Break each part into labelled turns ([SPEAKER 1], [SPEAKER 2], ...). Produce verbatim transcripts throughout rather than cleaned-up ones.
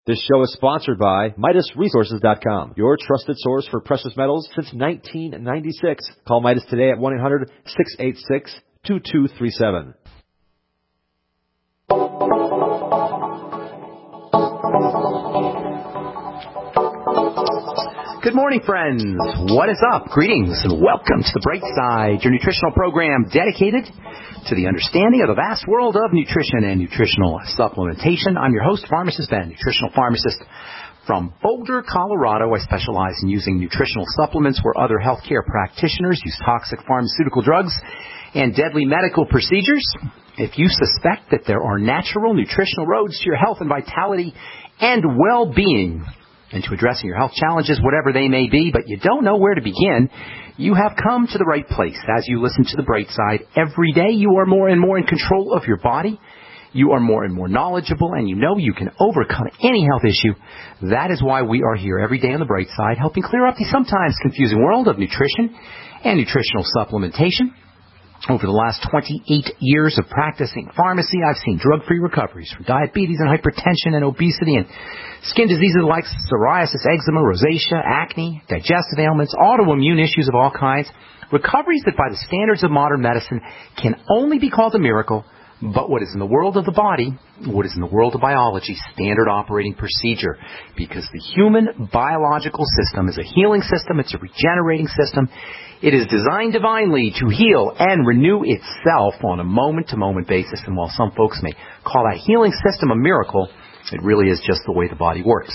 [SPEAKER 1] This show is sponsored by Midas Resources dot com, your trusted source for precious metals since nineteen ninety-six. Call Midas today at one eight hundred, six eight six, two two three seven.
[SPEAKER 2] Good morning, friends. What is up? Greetings and welcome to The Bright Side, your nutritional program dedicated to the understanding of the vast world of nutrition and nutritional supplementation. I'm your host, Pharmacist Ben, nutritional pharmacist from Boulder, Colorado. I specialize in using nutritional supplements where other healthcare practitioners use toxic pharmaceutical drugs and deadly medical procedures. If you suspect that there are natural nutritional roads to your health and vitality and well-being, and to addressing your health challenges, whatever they may be, but you don't know where to begin, you have come to the right place. As you listen to The Bright Side, every day you are more and more in control of your body. You are more and more knowledgeable, and you know you can overcome any health issue. That is why we are here every day on The Bright Side, helping clear up the sometimes confusing world of nutrition and nutritional supplementation. Over the last twenty-eight years of practicing pharmacy, I've seen drug-free recoveries from diabetes and hypertension and obesity and skin diseases like psoriasis, eczema, rosacea, acne, digestive ailments, autoimmune issues of all kinds. Recoveries that by the standards of modern medicine can only be called a miracle, but what is in the world of the body, what is in the world of biology, standard operating procedure. Because the human biological system is a healing system, it's a regenerating system. It is designed divinely to heal and renew itself on a moment-to-moment basis. And while some folks may call that healing system a miracle, it really is just the way the body works.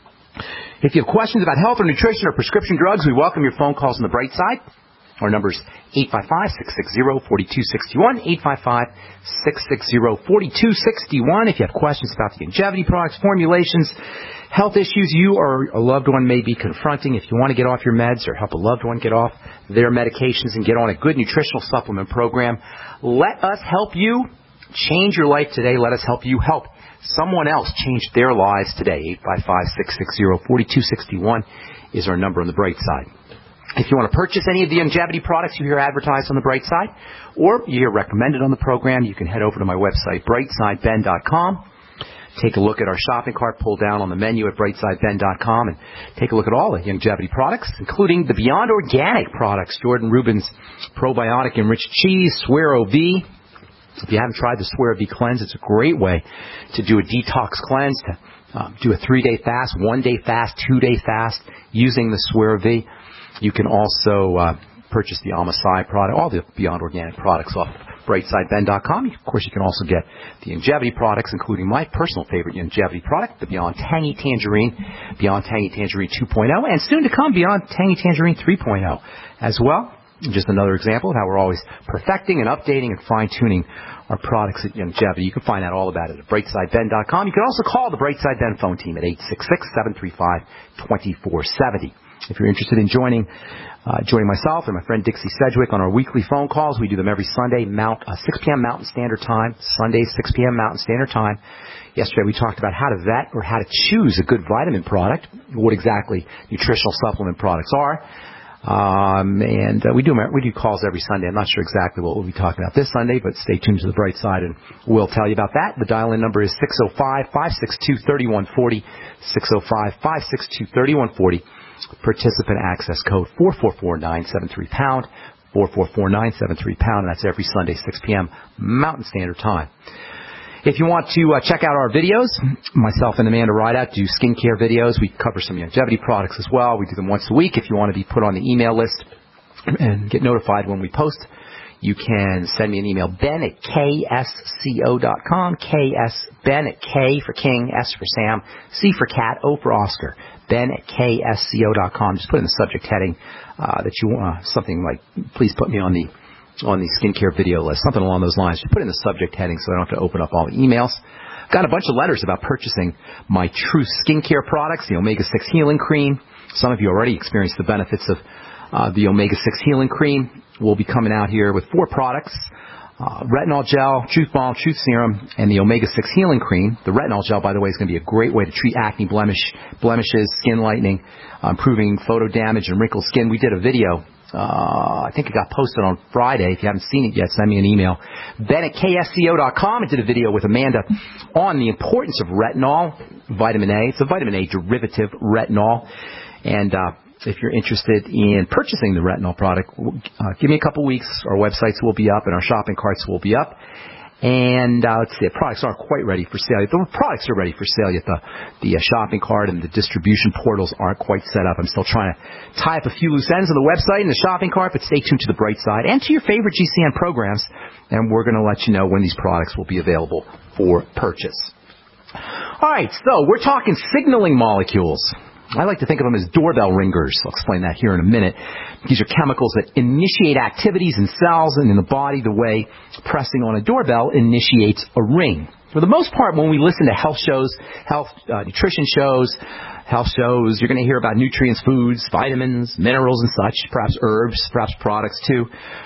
[SPEAKER 2] If you have questions about health or nutrition or prescription drugs, we welcome your phone calls on The Bright Side. Our number is eight five five, six six zero, four two six one, eight five five, six six zero, four two six one. If you have questions about the longevity products, formulations, health issues you or a loved one may be confronting, if you want to get off your meds or help a loved one get off their medications and get on a good nutritional supplement program, let us help you change your life today. Let us help you help someone else change their lives today. eight five five, six six zero, four two six one is our number on The Bright Side. If you want to purchase any of the longevity products you hear advertised on The Bright Side, or you hear recommended on the program, you can head over to my website, bright side ben dot com. Take a look at our shopping cart, pull down on the menu at bright side ben dot com, and take a look at all the longevity products, including the Beyond Organic products, Jordan Rubin's probiotic-enriched cheese, Suero V. If you haven't tried the Suero V cleanse, it's a great way to do a detox cleanse, to um, do a three-day fast, one-day fast, two-day fast using the Suero V. You can also uh, purchase the Amasai product, all the Beyond Organic products off bright side ben dot com. Of course, you can also get the longevity products, including my personal favorite longevity product, the Beyond Tangy Tangerine, Beyond Tangy Tangerine two point oh, and soon to come, Beyond Tangy Tangerine three point oh as well. Just another example of how we're always perfecting and updating and fine-tuning our products at longevity. You can find out all about it at bright side ben dot com. You can also call the Bright Side Ben phone team at eight six six, seven three five, two four seven zero. If you're interested in joining uh, joining myself and my friend Dixie Sedgwick on our weekly phone calls, we do them every Sunday, Mount, uh, six p.m. Mountain Standard Time, Sundays, six p.m. Mountain Standard Time. Yesterday we talked about how to vet or how to choose a good vitamin product, what exactly nutritional supplement products are. Um, and uh, we do we do calls every Sunday. I'm not sure exactly what we'll be talking about this Sunday, but stay tuned to The Bright Side and we'll tell you about that. The dial-in number is six oh five, five six two, three one four oh, six oh five, five six two, three one four oh. Participant access code four four four nine seven three pound, four four four nine seven three pound, and that's every Sunday, six p.m. Mountain Standard Time. If you want to uh, check out our videos, myself and Amanda Rideout do skincare videos. We cover some longevity products as well. We do them once a week. If you want to be put on the email list and get notified when we post, you can send me an email, ben at k s co dot com, ks, ben at K for King, S for Sam, C for Cat, O for Oscar, ben at k s co dot com. Just put in the subject heading uh, that you want, uh, something like, please put me on the on the skincare video list, something along those lines. Just put in the subject heading so I don't have to open up all the emails. Got a bunch of letters about purchasing my Truth skincare products, the omega six Healing Cream. Some of you already experienced the benefits of uh, the omega six Healing Cream. We'll be coming out here with four products, uh, retinol gel, Truth Balm, Truth Serum, and the omega six Healing Cream. The retinol gel, by the way, is going to be a great way to treat acne, blemish, blemishes, skin lightening, uh, improving photo damage and wrinkled skin. We did a video Uh, I think it got posted on Friday. If you haven't seen it yet, send me an email. Ben at K S C O dot com. I did a video with Amanda on the importance of retinol, vitamin A. It's a vitamin A derivative, retinol. And uh, if you're interested in purchasing the retinol product, uh, give me a couple weeks. Our websites will be up and our shopping carts will be up. And uh, let's see, the products aren't quite ready for sale. The products are ready for sale, yet the, the uh, shopping cart and the distribution portals aren't quite set up. I'm still trying to tie up a few loose ends on the website and the shopping cart, but stay tuned to the Bright Side and to your favorite G C N programs, and we're going to let you know when these products will be available for purchase. All right, so we're talking signaling molecules. I like to think of them as doorbell ringers. I'll explain that here in a minute. These are chemicals that initiate activities in cells and in the body the way pressing on a doorbell initiates a ring. For the most part, when we listen to health shows, health uh, nutrition shows, health shows, you're going to hear about nutrients, foods, vitamins, minerals and such, perhaps herbs, perhaps products too.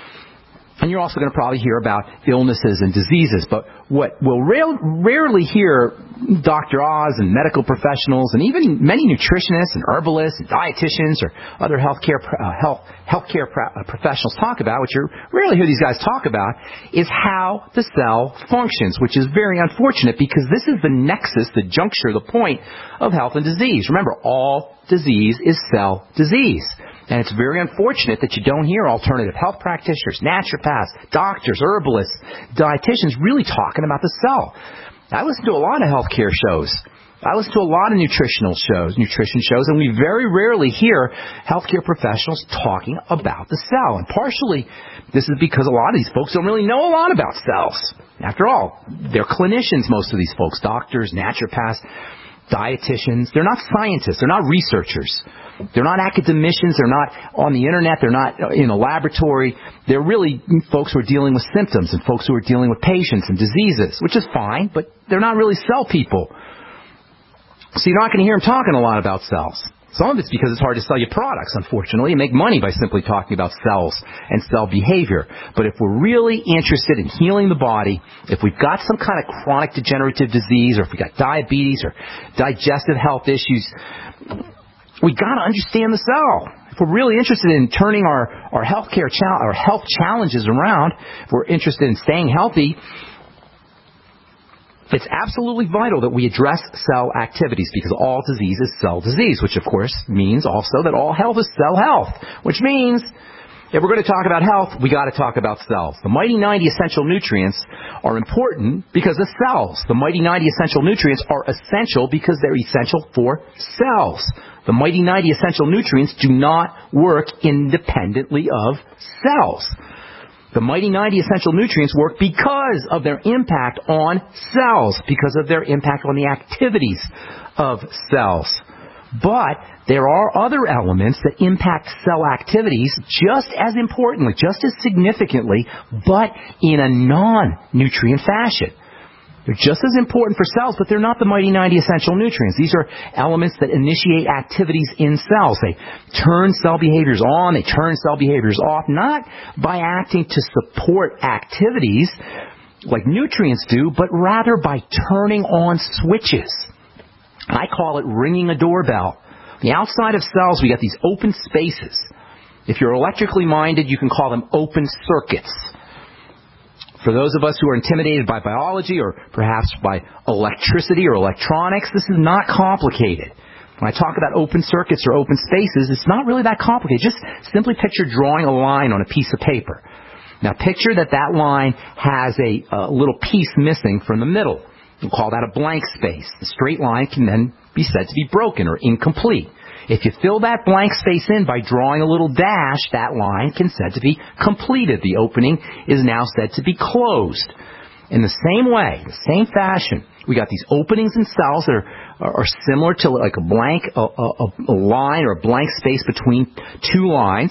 [SPEAKER 2] And you're also going to probably hear about illnesses and diseases. But what we'll ra- rarely hear Doctor Oz and medical professionals and even many nutritionists and herbalists and dietitians or other healthcare uh, health healthcare pro- professionals talk about, which you rarely hear these guys talk about, is how the cell functions, which is very unfortunate because this is the nexus, the juncture, the point of health and disease. Remember, all disease is cell disease. And it's very unfortunate that you don't hear alternative health practitioners, naturopaths, doctors, herbalists, dietitians really talking about the cell. I listen to a lot of healthcare shows. I listen to a lot of nutritional shows, nutrition shows, and we very rarely hear healthcare professionals talking about the cell. And partially, this is because a lot of these folks don't really know a lot about cells. After all, they're clinicians, most of these folks, doctors, naturopaths, dietitians. They're not scientists. They're not researchers. They're not academicians. They're not on the internet. They're not in a laboratory. They're really folks who are dealing with symptoms and folks who are dealing with patients and diseases, which is fine, but they're not really cell people. So you're not going to hear them talking a lot about cells. Some of it's because it's hard to sell you products, unfortunately. You make money by simply talking about cells and cell behavior. But if we're really interested in healing the body, if we've got some kind of chronic degenerative disease, or if we've got diabetes or digestive health issues, we got to understand the cell. If we're really interested in turning our, our healthcare cha- our health challenges around, if we're interested in staying healthy, it's absolutely vital that we address cell activities because all disease is cell disease, which of course means also that all health is cell health, which means if we're going to talk about health, we got to talk about cells. The Mighty ninety essential nutrients are important because of cells. The Mighty ninety essential nutrients are essential because they're essential for cells. The Mighty ninety essential nutrients do not work independently of cells. The Mighty ninety essential nutrients work because of their impact on cells, because of their impact on the activities of cells. But there are other elements that impact cell activities just as importantly, just as significantly, but in a non-nutrient fashion. They're just as important for cells, but they're not the Mighty ninety essential nutrients. These are elements that initiate activities in cells. They turn cell behaviors on, they turn cell behaviors off, not by acting to support activities like nutrients do, but rather by turning on switches. I call it ringing a doorbell. The outside of cells, we got these open spaces. If you're electrically minded, you can call them open circuits. For those of us who are intimidated by biology or perhaps by electricity or electronics, this is not complicated. When I talk about open circuits or open spaces, it's not really that complicated. Just simply picture drawing a line on a piece of paper. Now picture that that line has a, a little piece missing from the middle. We'll call that a blank space. The straight line can then be said to be broken or incomplete. If you fill that blank space in by drawing a little dash, that line can said to be completed. The opening is now said to be closed. In the same way, the same fashion, we got these openings in cells that are, are similar to like a blank a, a, a line or a blank space between two lines.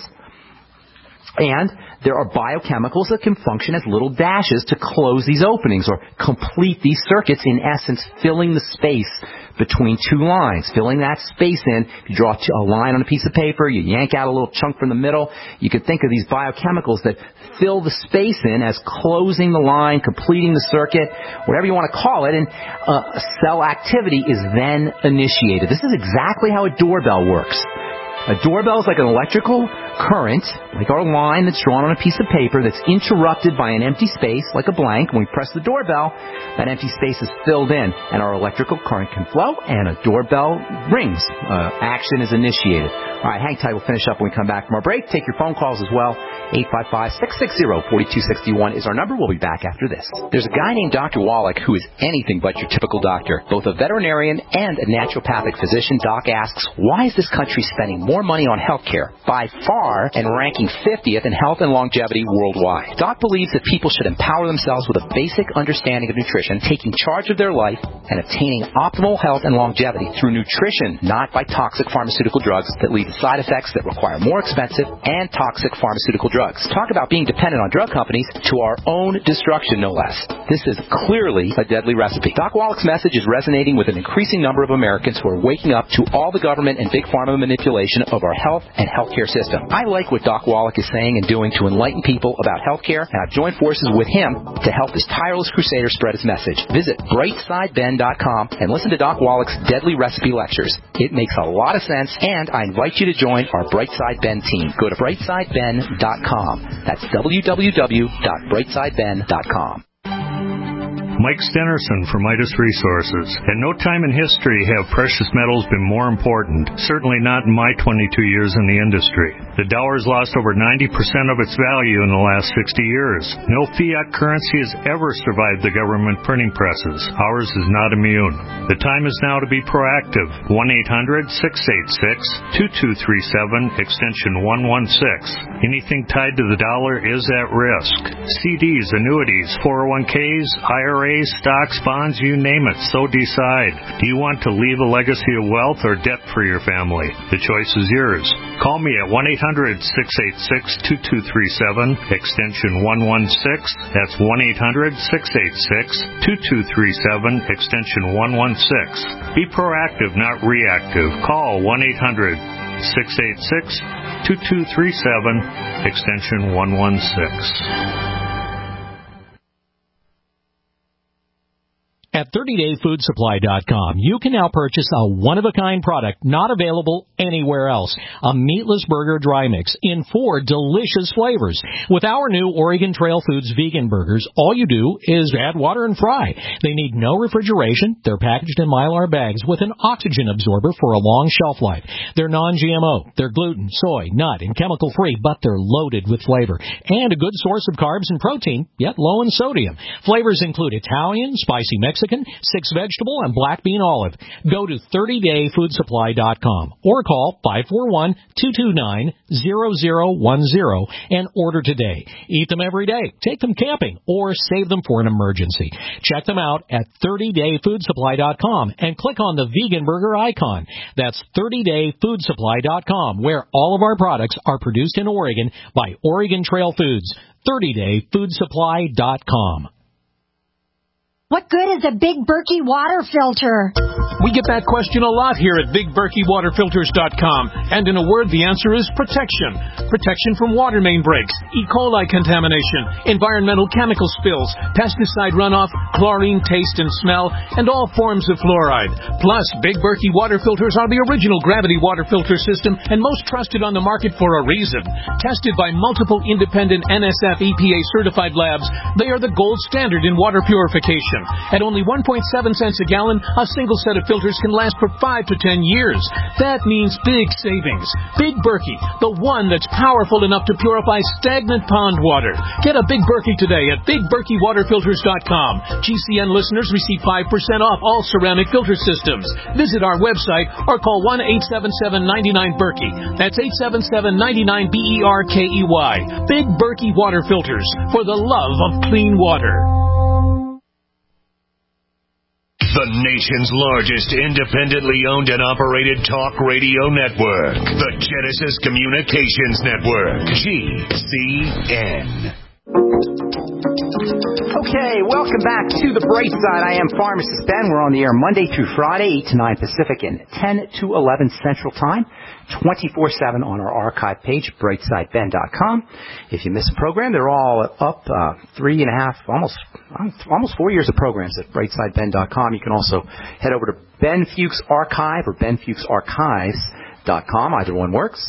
[SPEAKER 2] And there are biochemicals that can function as little dashes to close these openings or complete these circuits, in essence, filling the space between two lines, filling that space in. If you draw a line on a piece of paper, you yank out a little chunk from the middle, you could think of these biochemicals that fill the space in as closing the line, completing the circuit, whatever you want to call it, and uh, cell activity is then initiated. This is exactly how a doorbell works. A doorbell is like an electrical current, like our line that's drawn on a piece of paper that's interrupted by an empty space, like a blank. When we press the doorbell, that empty space is filled in, and our electrical current can flow, and a doorbell rings. Uh, action is initiated. All right, hang tight. We'll finish up when we come back from our break. Take your phone calls as well. eight five five, six six zero, four two six one is our number. We'll be back after this. There's a guy named Doctor Wallach who is anything but your typical doctor. Both a veterinarian and a naturopathic physician, Doc asks, why is this country spending more money on health care by far and ranking fiftieth in health and longevity worldwide? Doc believes that people should empower themselves with a basic understanding of nutrition, taking charge of their life, and obtaining optimal health and longevity through nutrition, not by toxic pharmaceutical drugs that lead to side effects that require more expensive and toxic pharmaceutical drugs. Talk about being dependent on drug companies to our own destruction, no less. This is clearly a deadly recipe. Doc Wallach's message is resonating with an increasing number of Americans who are waking up to all the government and big pharma manipulation of our health and healthcare system. I like what Doc Wallach is saying and doing to enlighten people about healthcare, and I've joined forces with him to help this tireless crusader spread his message. Visit bright side ben dot com and listen to Doc Wallach's deadly recipe lectures. It makes a lot of sense, and I invite you to join our Brightside Ben team. Go to bright side ben dot com. That's w w w dot bright side ben dot com.
[SPEAKER 3] Mike Stenerson from Midas Resources. At no time in history have precious metals been more important, certainly not in my twenty-two years in the industry. The dollar has lost over ninety percent of its value in the last sixty years. No fiat currency has ever survived the government printing presses. Ours is not immune. The time is now to be proactive. one eight hundred, six eight six, two two three seven, extension one one six. Anything tied to the dollar is at risk. C Ds, annuities, four oh one k's, I R As, stocks, bonds, you name it, so decide. Do you want to leave a legacy of wealth or debt for your family? The choice is yours. Call me at one eight hundred, six eight six, two two three seven, extension one one six. That's one eight hundred, six eight six, two two three seven, extension one one six. Be proactive, not reactive. Call one eight hundred, six eight six, two two three seven, extension one one six.
[SPEAKER 4] At thirty day food supply dot com, you can now purchase a one-of-a-kind product not available anywhere else. A meatless burger dry mix in four delicious flavors. With our new Oregon Trail Foods vegan burgers, all you do is add water and fry. They need no refrigeration. They're packaged in Mylar bags with an oxygen absorber for a long shelf life. They're non G M O. They're gluten, soy, nut, and chemical-free, but they're loaded with flavor. And a good source of carbs and protein, yet low in sodium. Flavors include Italian, spicy Mexican, six vegetable, and black bean olive. Go to thirty day food supply dot com or call five four one, two two nine, zero zero one zero and order today. Eat them every day, take them camping, or save them for an emergency. Check them out at thirty day food supply dot com and click on the vegan burger icon. That's thirty day food supply dot com, where all of our products are produced in Oregon by Oregon Trail Foods. thirty day food supply dot com.
[SPEAKER 5] What good is a Big Berkey water filter?
[SPEAKER 6] We get that question a lot here at big berkey water filters dot com. And in a word, the answer is protection. Protection from water main breaks, E. coli contamination, environmental chemical spills, pesticide runoff, chlorine taste and smell, and all forms of fluoride. Plus, Big Berkey water filters are the original gravity water filter system and most trusted on the market for a reason. Tested by multiple independent N S F E P A certified labs, they are the gold standard in water purification. At only one point seven cents a gallon, a single set of filters can last for five to ten years. That means big savings. Big Berkey, the one that's powerful enough to purify stagnant pond water. Get a Big Berkey today at big berkey water filters dot com. G C N listeners receive five percent off all ceramic filter systems. Visit our website or call one eight seven seven, nine nine, Berkey. That's eight seven seven, nine nine, B E R K E Y. Big Berkey Water Filters, for the love of clean water.
[SPEAKER 7] The nation's largest independently owned and operated talk radio network. The Genesis Communications Network. G C N.
[SPEAKER 2] Okay, welcome back to The Bright Side. I am Pharmacist Ben. We're on the air Monday through Friday, eight to nine Pacific and ten to eleven Central Time, twenty-four seven on our archive page, bright side ben dot com. If you miss a program, they're all up uh, three and a half, almost almost four years of programs at bright side ben dot com. You can also head over to Ben Fuchs Archive or Ben Fuchs Archives dot com. Either one works.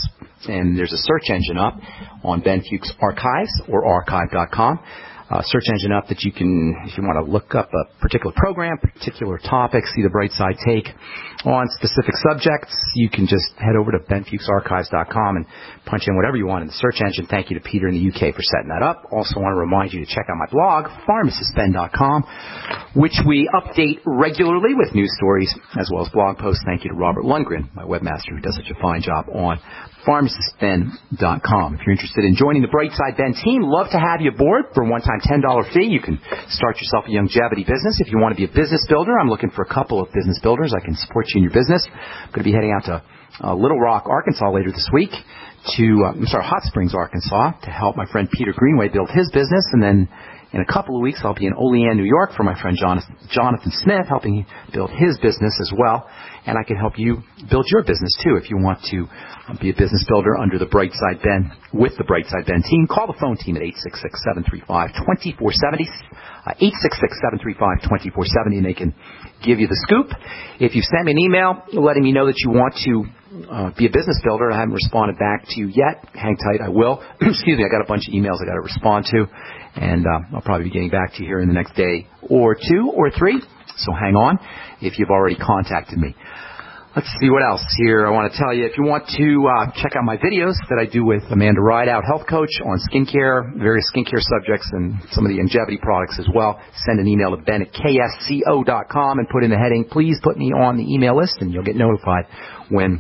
[SPEAKER 2] and there's a search engine up on Ben Fuchs Archives or archive dot com. Uh, search engine up that you can, if you want to look up a particular program, particular topic, see the Bright Side take on specific subjects, you can just head over to Ben Fuchs Archives dot com and punch in whatever you want in the search engine. Thank you to Peter in the U K for setting that up. Also want to remind you to check out my blog, pharmacist ben dot com, which we update regularly with news stories as well as blog posts. Thank you to Robert Lundgren, my webmaster, who does such a fine job on pharmacist ben dot com. If you're interested in joining the Brightside Ben team, love to have you aboard for a one-time ten dollars fee. You can start yourself a longevity business. If you want to be a business builder, I'm looking for a couple of business builders. I can support you in your business. I'm going to be heading out to uh, Little Rock, Arkansas later this week to, uh, I'm sorry, Hot Springs, Arkansas, to help my friend Peter Greenway build his business. And then in a couple of weeks, I'll be in Olean, New York for my friend Jonathan, Jonathan Smith, helping build his business as well. And I can help you build your business, too, if you want to be a business builder under the Brightside Ben, with the Brightside Ben team. Call the phone team at eight six six, seven three five, two four seven zero, uh, eight six six, seven three five, two four seven zero, and they can give you the scoop. If you send me an email letting me know that you want to uh, be a business builder, I haven't responded back to you yet. Hang tight, I will. Excuse me, I got a bunch of emails I got to respond to, and uh, I'll probably be getting back to you here in the next day or two or three. So hang on if you've already contacted me. Let's see what else here I want to tell you. If you want to uh, check out my videos that I do with Amanda Rideout, health coach, on skincare, various skincare subjects, and some of the longevity products as well, send an email to ben at k s c o dot com and put in the heading, please put me on the email list, and you'll get notified when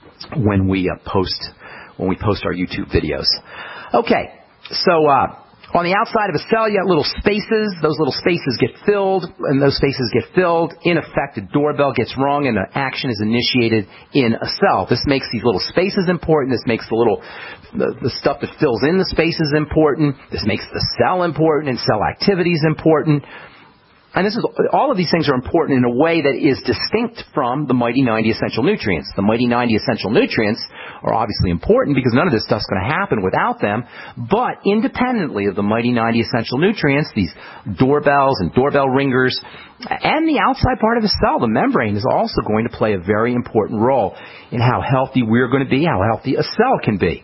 [SPEAKER 2] when we uh, post when we post our YouTube videos. Okay, so uh, on the outside of a cell, you got little spaces. Those little spaces get filled, and those spaces get filled. In effect, a doorbell gets rung, and an action is initiated in a cell. This makes these little spaces important. This makes the little the, the stuff that fills in the spaces important. This makes the cell important and cell activities important. And this is all of these things are important in a way that is distinct from the Mighty ninety Essential Nutrients. The Mighty ninety Essential Nutrients are obviously important because none of this stuff's going to happen without them. But independently of the Mighty ninety Essential Nutrients, these doorbells and doorbell ringers, and the outside part of the cell, the membrane, is also going to play a very important role in how healthy we're going to be, how healthy a cell can be.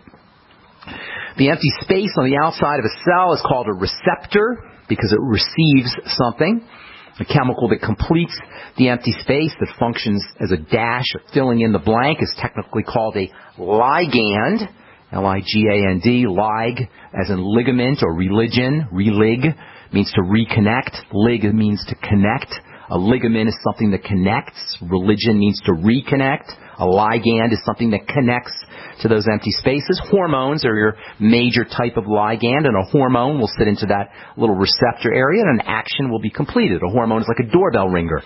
[SPEAKER 2] The empty space on the outside of a cell is called a receptor, because it receives something, a chemical that completes the empty space that functions as a dash or filling in the blank is technically called a ligand, L I G A N D, lig, as in ligament or religion, relig, means to reconnect, lig means to connect, a ligament is something that connects, religion means to reconnect, a ligand is something that connects to those empty spaces. Hormones are your major type of ligand, and a hormone will sit into that little receptor area, and an action will be completed. A hormone is like a doorbell ringer.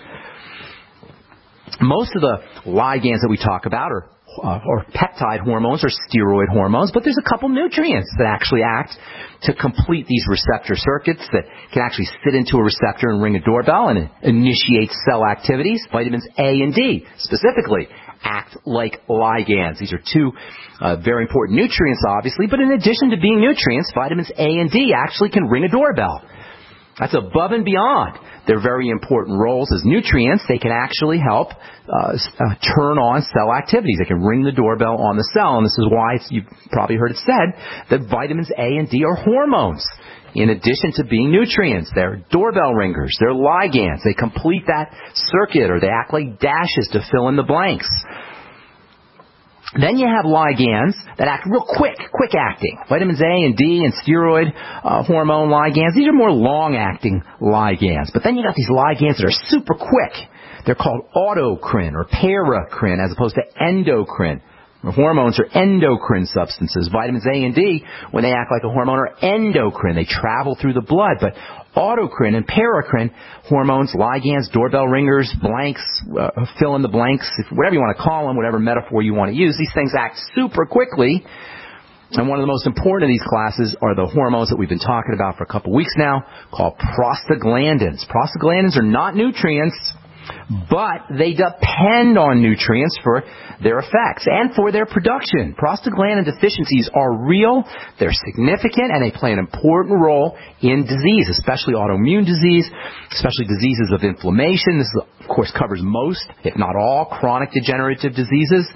[SPEAKER 2] Most of the ligands that we talk about are uh, or peptide hormones or steroid hormones, but there's a couple nutrients that actually act to complete these receptor circuits that can actually sit into a receptor and ring a doorbell and initiate cell activities. Vitamins A and D, specifically, act like ligands. These are two uh, very important nutrients, obviously, but in addition to being nutrients, vitamins A and D actually can ring a doorbell. That's above and beyond their very important roles as nutrients. They can actually help uh, uh, turn on cell activities. They can ring the doorbell on the cell, and this is why it's, you've probably heard it said that vitamins A and D are hormones. In addition to being nutrients, they're doorbell ringers, they're ligands. They complete that circuit, or they act like dashes to fill in the blanks. Then you have ligands that act real quick, quick acting. Vitamins A and D and steroid uh, hormone ligands, these are more long-acting ligands. But then you got these ligands that are super quick. They're called autocrine or paracrine as opposed to endocrine. Hormones are endocrine substances. Vitamins A and D, when they act like a hormone, are endocrine. They travel through the blood. But autocrine and paracrine hormones, ligands, doorbell ringers, blanks, uh, fill in the blanks, whatever you want to call them, whatever metaphor you want to use, these things act super quickly. And one of the most important of these classes are the hormones that we've been talking about for a couple weeks now, called prostaglandins. Prostaglandins are not nutrients, but they depend on nutrients for their effects and for their production. Prostaglandin deficiencies are real, they're significant, and they play an important role in disease, especially autoimmune disease, especially diseases of inflammation. This, of course, covers most, if not all, chronic degenerative diseases.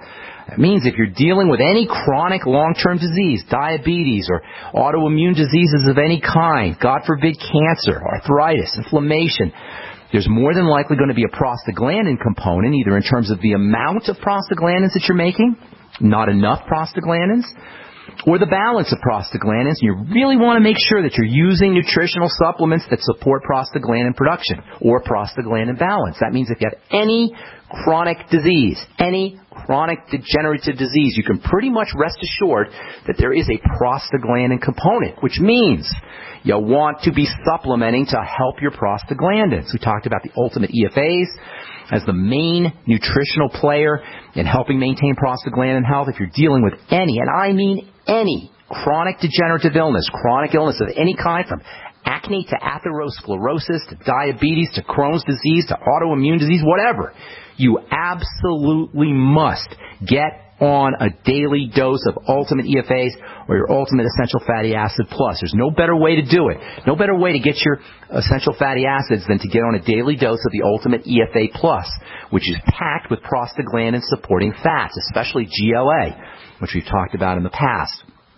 [SPEAKER 2] That means if you're dealing with any chronic long-term disease, diabetes or autoimmune diseases of any kind, God forbid cancer, arthritis, inflammation, there's more than likely going to be a prostaglandin component, either in terms of the amount of prostaglandins that you're making, not enough prostaglandins, or the balance of prostaglandins. You really want to make sure that you're using nutritional supplements that support prostaglandin production or prostaglandin balance. That means if you have any chronic disease, any chronic degenerative disease, you can pretty much rest assured that there is a prostaglandin component, which means you want to be supplementing to help your prostaglandins. We talked about the ultimate E F As as the main nutritional player in helping maintain prostaglandin health. If you're dealing with any, and I mean any, chronic degenerative illness, chronic illness of any kind, from acne to atherosclerosis to diabetes to Crohn's disease to autoimmune disease, whatever, you absolutely must get on a daily dose of Ultimate E F As or your Ultimate Essential Fatty Acid Plus. There's no better way to do it. No better way to get your essential fatty acids than to get on a daily dose of the Ultimate E F A Plus, which is packed with prostaglandin-supporting fats, especially G L A, which we've talked about in the past.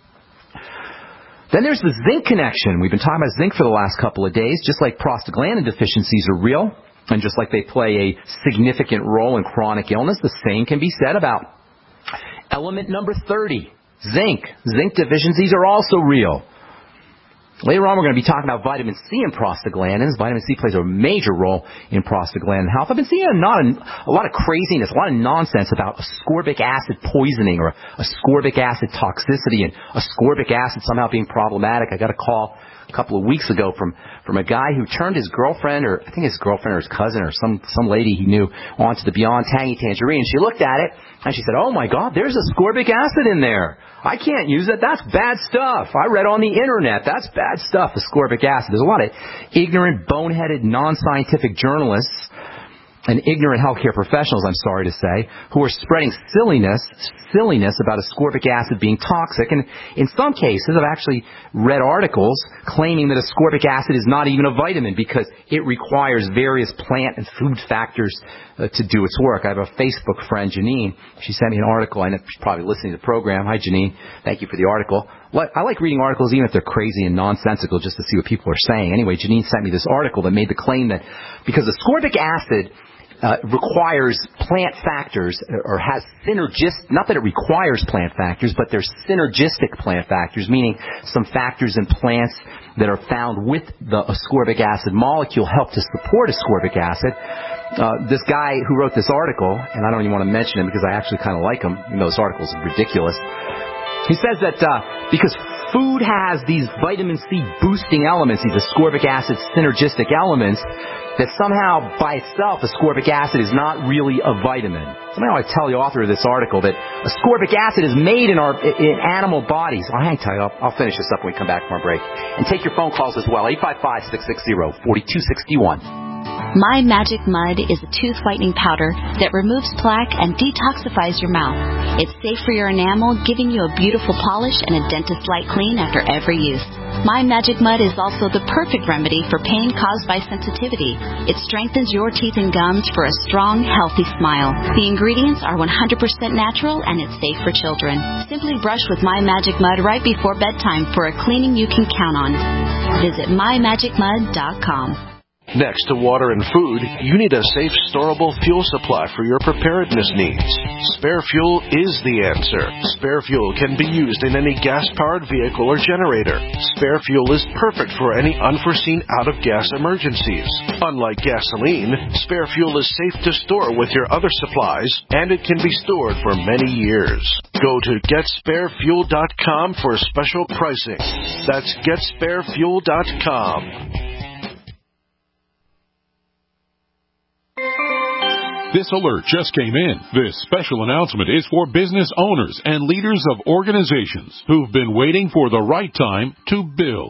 [SPEAKER 2] Then there's the zinc connection. We've been talking about zinc for the last couple of days. Just like prostaglandin deficiencies are real, and just like they play a significant role in chronic illness, the same can be said about element number thirty, zinc. Zinc deficiencies are also real. Later on, we're going to be talking about vitamin C and prostaglandins. Vitamin C plays a major role in prostaglandin health. I've been seeing a, not a, a lot of craziness, a lot of nonsense about ascorbic acid poisoning or ascorbic acid toxicity and ascorbic acid somehow being problematic. I got a call a couple of weeks ago from, from a guy who turned his girlfriend, or I think his girlfriend or his cousin or some, some lady he knew, onto the Beyond Tangy Tangerine. She looked at it and she said, "Oh my God, there's ascorbic acid in there. I can't use it. That's bad stuff. I read on the internet. That's bad stuff, ascorbic acid." There's a lot of ignorant, boneheaded, non-scientific journalists and ignorant healthcare professionals, I'm sorry to say, who are spreading silliness, silliness about ascorbic acid being toxic. And in some cases, I've actually read articles claiming that ascorbic acid is not even a vitamin because it requires various plant and food factors uh, to do its work. I have a Facebook friend, Janine. She sent me an article. I know she's probably listening to the program. Hi, Janine. Thank you for the article. I like reading articles even if they're crazy and nonsensical just to see what people are saying. Anyway, Janine sent me this article that made the claim that because ascorbic acid Uh, requires plant factors, or has synergist, not that it requires plant factors, but there's synergistic plant factors, meaning some factors in plants that are found with the ascorbic acid molecule help to support ascorbic acid. Uh, this guy who wrote this article, and I don't even want to mention him because I actually kind of like him, even though this article is ridiculous. He says that uh, because food has these vitamin C boosting elements, these ascorbic acid synergistic elements, that somehow by itself ascorbic acid is not really a vitamin. Somehow I tell the author of this article that ascorbic acid is made in our in animal bodies. I'll hang tight. I'll, I'll finish this up when we come back from our break. And take your phone calls as well. eight five five, six six zero, four two six one.
[SPEAKER 8] My Magic Mud is a tooth whitening powder that removes plaque and detoxifies your mouth. It's safe for your enamel, giving you a beautiful polish and a dentist-like clean after every use. My Magic Mud is also the perfect remedy for pain caused by sensitivity. It strengthens your teeth and gums for a strong, healthy smile. The ingredients are one hundred percent natural and it's safe for children. Simply brush with My Magic Mud right before bedtime for a cleaning you can count on. Visit my magic mud dot com.
[SPEAKER 9] Next to water and food, you need a safe, storable fuel supply for your preparedness needs. Spare Fuel is the answer. Spare Fuel can be used in any gas-powered vehicle or generator. Spare Fuel is perfect for any unforeseen out-of-gas emergencies. Unlike gasoline, Spare Fuel is safe to store with your other supplies, and it can be stored for many years. Go to get spare fuel dot com for special pricing. That's get spare fuel dot com.
[SPEAKER 10] This alert just came in. This special announcement is for business owners and leaders of organizations who've been waiting for the right time to build.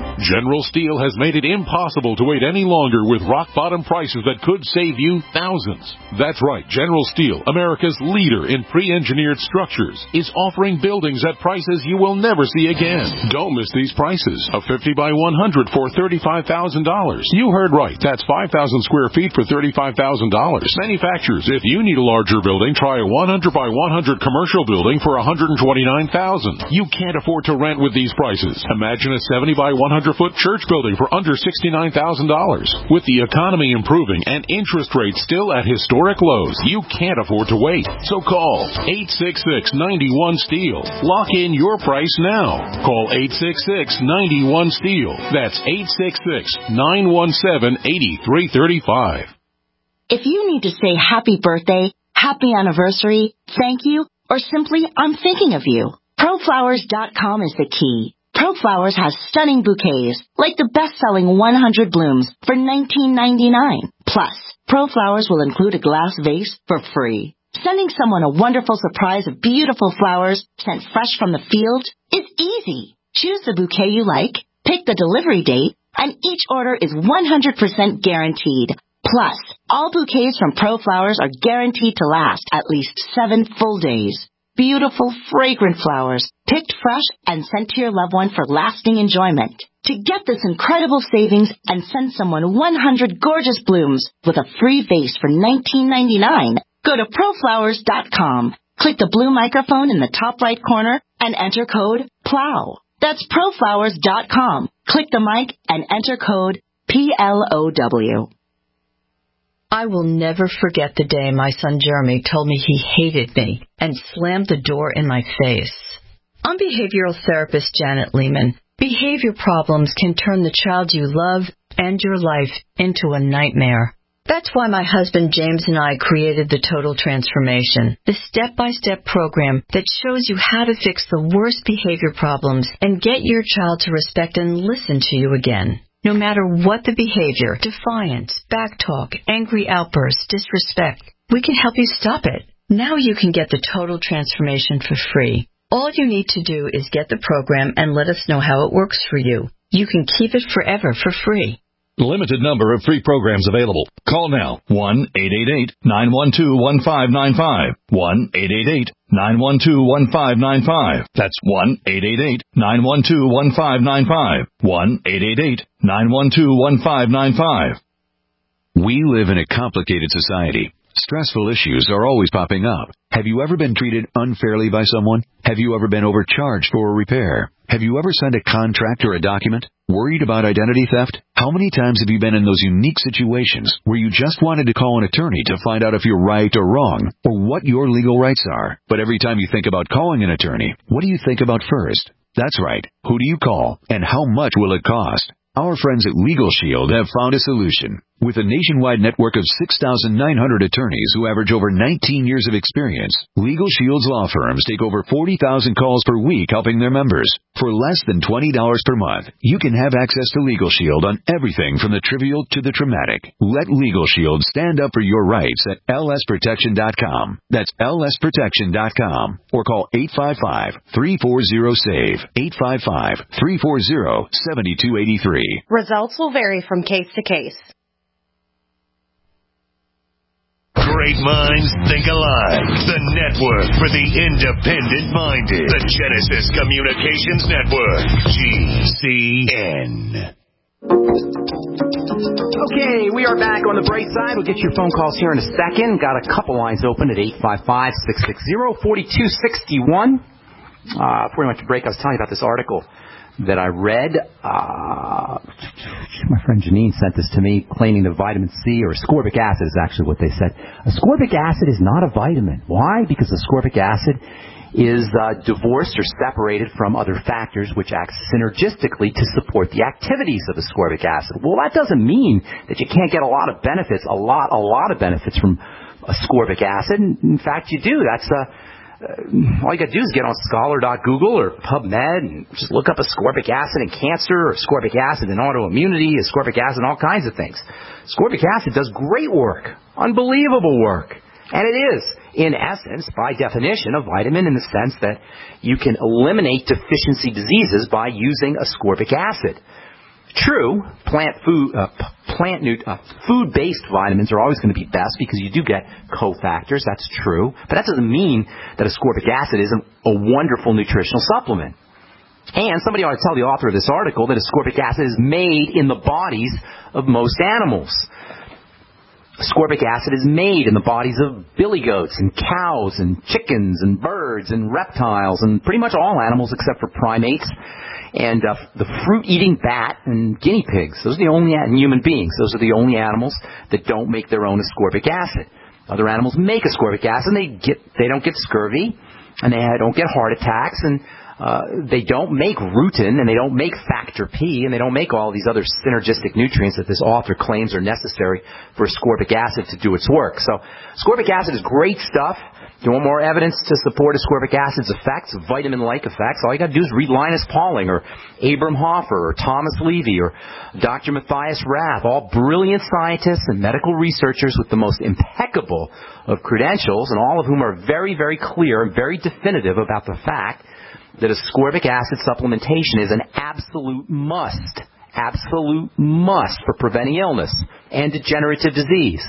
[SPEAKER 10] General Steel has made it impossible to wait any longer with rock-bottom prices that could save you thousands. That's right, General Steel, America's leader in pre-engineered structures, is offering buildings at prices you will never see again. Don't miss these prices. A fifty by one hundred for thirty-five thousand dollars. You heard right. That's five thousand square feet for thirty-five thousand dollars. Manufacturers, if you need a larger building, try a one hundred by one hundred commercial building for one hundred twenty-nine thousand dollars. You can't afford to rent with these prices. Imagine a seventy by one hundred foot church building for under sixty-nine thousand dollars. With the economy improving and interest rates still at historic lows, you can't afford to wait. So call eight six six, nine one, STEEL. Lock in your price now. Call eight six six, nine one, STEEL. That's eight six six, nine one seven, eight three three five.
[SPEAKER 11] If you need to say happy birthday, happy anniversary, thank you, or simply I'm thinking of you, pro flowers dot com is the key. ProFlowers has stunning bouquets, like the best-selling one hundred blooms for nineteen ninety-nine. Plus, ProFlowers will include a glass vase for free. Sending someone a wonderful surprise of beautiful flowers sent fresh from the field is easy. Choose the bouquet you like, pick the delivery date, and each order is one hundred percent guaranteed. Plus, all bouquets from ProFlowers are guaranteed to last at least seven full days. Beautiful, fragrant flowers, picked fresh and sent to your loved one for lasting enjoyment. To get this incredible savings and send someone one hundred gorgeous blooms with a free vase for nineteen ninety-nine, go to pro flowers dot com. Click the blue microphone in the top right corner and enter code PLOW. That's pro flowers dot com. Click the mic and enter code P L O W.
[SPEAKER 12] I will never forget the day my son Jeremy told me he hated me and slammed the door in my face. I'm behavioral therapist Janet Lehman. Behavior problems can turn the child you love and your life into a nightmare. That's why my husband James and I created the Total Transformation, the step-by-step program that shows you how to fix the worst behavior problems and get your child to respect and listen to you again. No matter what the behavior, defiance, backtalk, angry outbursts, disrespect, we can help you stop it. Now you can get the Total Transformation for free. All you need to do is get the program and let us know how it works for you. You can keep it forever for free.
[SPEAKER 13] Limited number of free programs available. Call now, one eight eight eight, nine one two, one five nine five, one eight eight eight, nine one two, one five nine five. That's one eight eight eight, nine one two, one five nine five, one eight eight eight, nine one two, one five nine five.
[SPEAKER 14] We live in a complicated society. Stressful issues are always popping up. Have you ever been treated unfairly by someone? Have you ever been overcharged for a repair? Have you ever sent a contract or a document? Worried about identity theft? How many times have you been in those unique situations where you just wanted to call an attorney to find out if you're right or wrong, or what your legal rights are? But every time you think about calling an attorney, what do you think about first? That's right. Who do you call, and how much will it cost? Our friends at Legal Shield have found a solution. With a nationwide network of six thousand nine hundred attorneys who average over nineteen years of experience, Legal Shield's law firms take over forty thousand calls per week helping their members. For less than twenty dollars per month, you can have access to Legal Shield on everything from the trivial to the traumatic. Let Legal Shield stand up for your rights at L S protection dot com. That's L S protection dot com. Or call eight five five, three four zero, SAVE, eight five five, three four zero, seven two eight three.
[SPEAKER 15] Results will vary from case to case.
[SPEAKER 7] Great minds think alike. The network for the independent-minded. The Genesis Communications Network. G C N.
[SPEAKER 2] Okay, we are back on the bright side. We'll get your phone calls here in a second. Got a couple lines open at eight five five, six six zero, four two six one. Uh, before we went to break, I was telling you about this article that I read. Uh, my friend Janine sent this to me, claiming that vitamin C, or ascorbic acid is actually what they said. Ascorbic acid is not a vitamin. Why? Because ascorbic acid is uh, divorced or separated from other factors which act synergistically to support the activities of ascorbic acid. Well, that doesn't mean that you can't get a lot of benefits, a lot, a lot of benefits from ascorbic acid. In fact, you do. That's a Uh, all you got to do is get on Scholar dot Google or PubMed and just look up ascorbic acid in cancer, or ascorbic acid in autoimmunity, ascorbic acid in all kinds of things. Ascorbic acid does great work, unbelievable work. And it is, in essence, by definition, a vitamin in the sense that you can eliminate deficiency diseases by using ascorbic acid. True, plant food, uh, plant nu- uh, food-based vitamins are always going to be best because you do get cofactors. That's true, but that doesn't mean that ascorbic acid isn't a wonderful nutritional supplement. And somebody ought to tell the author of this article that ascorbic acid is made in the bodies of most animals. Ascorbic acid is made in the bodies of billy goats and cows and chickens and birds and reptiles and pretty much all animals except for primates and uh, the fruit-eating bat and guinea pigs. Those are the only, and human beings, those are the only animals that don't make their own ascorbic acid. Other animals make ascorbic acid and they get, they don't get scurvy and they don't get heart attacks and Uh, they don't make rutin, and they don't make factor P, and they don't make all these other synergistic nutrients that this author claims are necessary for ascorbic acid to do its work. So ascorbic acid is great stuff. If you want more evidence to support ascorbic acid's effects, vitamin-like effects, all you got to do is read Linus Pauling or Abram Hoffer or Thomas Levy or Doctor Matthias Rath, all brilliant scientists and medical researchers with the most impeccable of credentials, and all of whom are very, very clear and very definitive about the fact that ascorbic acid supplementation is an absolute must, absolute must for preventing illness and degenerative disease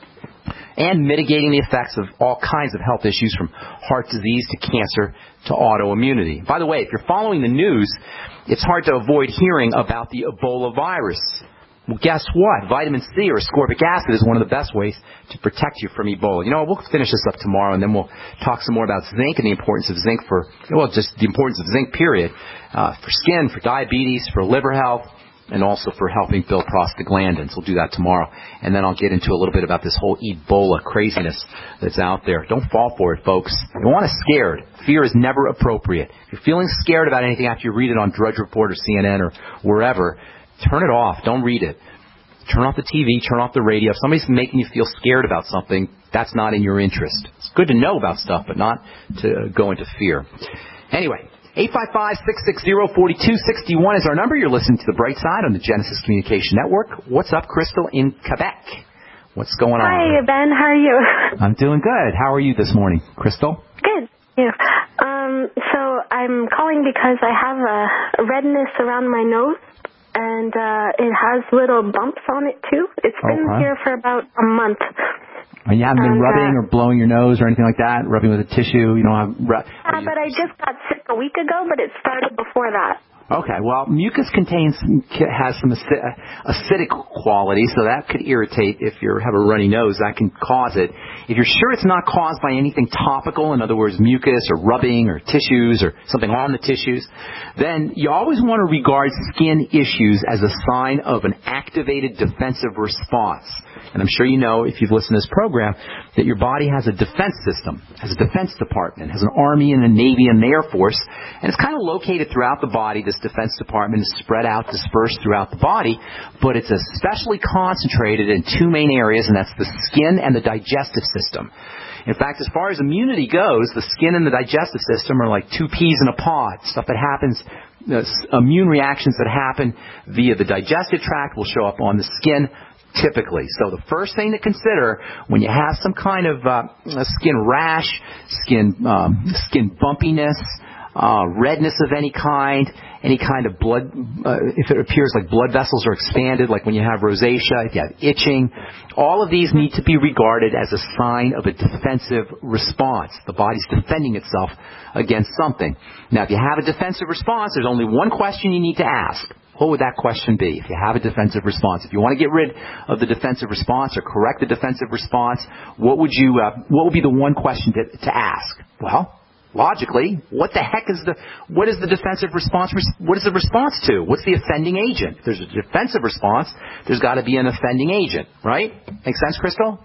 [SPEAKER 2] and mitigating the effects of all kinds of health issues from heart disease to cancer to autoimmunity. By the way, if you're following the news, it's hard to avoid hearing about the Ebola virus. Well, guess what? Vitamin C or ascorbic acid is one of the best ways to protect you from Ebola. You know, we'll finish this up tomorrow, and then we'll talk some more about zinc and the importance of zinc for, well, just the importance of zinc, period, uh, for skin, for diabetes, for liver health, and also for helping build prostaglandins. We'll do that tomorrow. And then I'll get into a little bit about this whole Ebola craziness that's out there. Don't fall for it, folks. You want to scared. Fear is never appropriate. If you're feeling scared about anything after you read it on Drudge Report or C N N or wherever, turn it off. Don't read it. Turn off the T V. Turn off the radio. If somebody's making you feel scared about something, that's not in your interest. It's good to know about stuff, but not to go into fear. Anyway, eight five five, six six zero, four two six one is our number. You're listening to The Bright Side on the Genesis Communication Network. What's up, Crystal, in Quebec? What's going on?
[SPEAKER 16] Hi, Ben. How are you?
[SPEAKER 2] I'm doing good. How are you this morning, Crystal?
[SPEAKER 16] Good. Yeah. Um, so I'm calling because I have a redness around my nose. And uh, it has little bumps on it, too. It's been
[SPEAKER 2] okay.
[SPEAKER 16] here for about a month.
[SPEAKER 2] And you haven't been
[SPEAKER 16] and,
[SPEAKER 2] rubbing
[SPEAKER 16] uh,
[SPEAKER 2] or blowing your nose or anything like that? Rubbing with a tissue? You don't have... Ru-
[SPEAKER 16] yeah,
[SPEAKER 2] you...
[SPEAKER 16] but I just got sick a week ago, but it started before that.
[SPEAKER 2] Okay, well, mucus contains has some acidic quality, so that could irritate if you have a runny nose. That can cause it. If you're sure it's not caused by anything topical, in other words, mucus or rubbing or tissues or something on the tissues, then you always want to regard skin issues as a sign of an activated defensive response. And I'm sure you know, if you've listened to this program, that your body has a defense system, has a defense department, has an army and a navy and an air force, and it's kind of located throughout the body. This defense department is spread out, dispersed throughout the body, but it's especially concentrated in two main areas, and that's the skin and the digestive system. In fact, as far as immunity goes, the skin and the digestive system are like two peas in a pod. Stuff that happens, uh, immune reactions that happen via the digestive tract will show up on the skin typically. So the first thing to consider when you have some kind of uh, skin rash, skin um, skin bumpiness, uh, redness of any kind, any kind of blood, uh, if it appears like blood vessels are expanded, like when you have rosacea, if you have itching, all of these need to be regarded as a sign of a defensive response. The body's defending itself against something. Now, if you have a defensive response, there's only one question you need to ask. What would that question be if you have a defensive response? If you want to get rid of the defensive response or correct the defensive response, what would you? Uh, what would be the one question to, to ask? Well, logically, what the heck is the? What is the defensive response? What is the response to? What's the offending agent? If there's a defensive response, there's got to be an offending agent, right? Make sense, Crystal?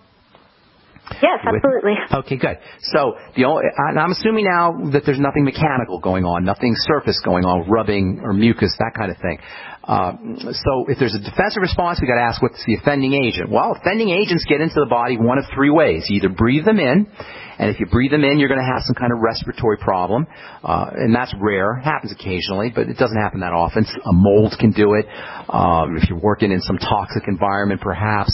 [SPEAKER 16] Yes, absolutely.
[SPEAKER 2] Okay, good. So the only, and I'm assuming now that there's nothing mechanical going on, nothing surface going on, rubbing or mucus, that kind of thing. Uh, so if there's a defensive response, we've got to ask what's the offending agent. Well, offending agents get into the body one of three ways. You either breathe them in, and if you breathe them in, you're going to have some kind of respiratory problem, uh, and that's rare. It happens occasionally, but it doesn't happen that often. A mold can do it. Uh, if you're working in some toxic environment, perhaps.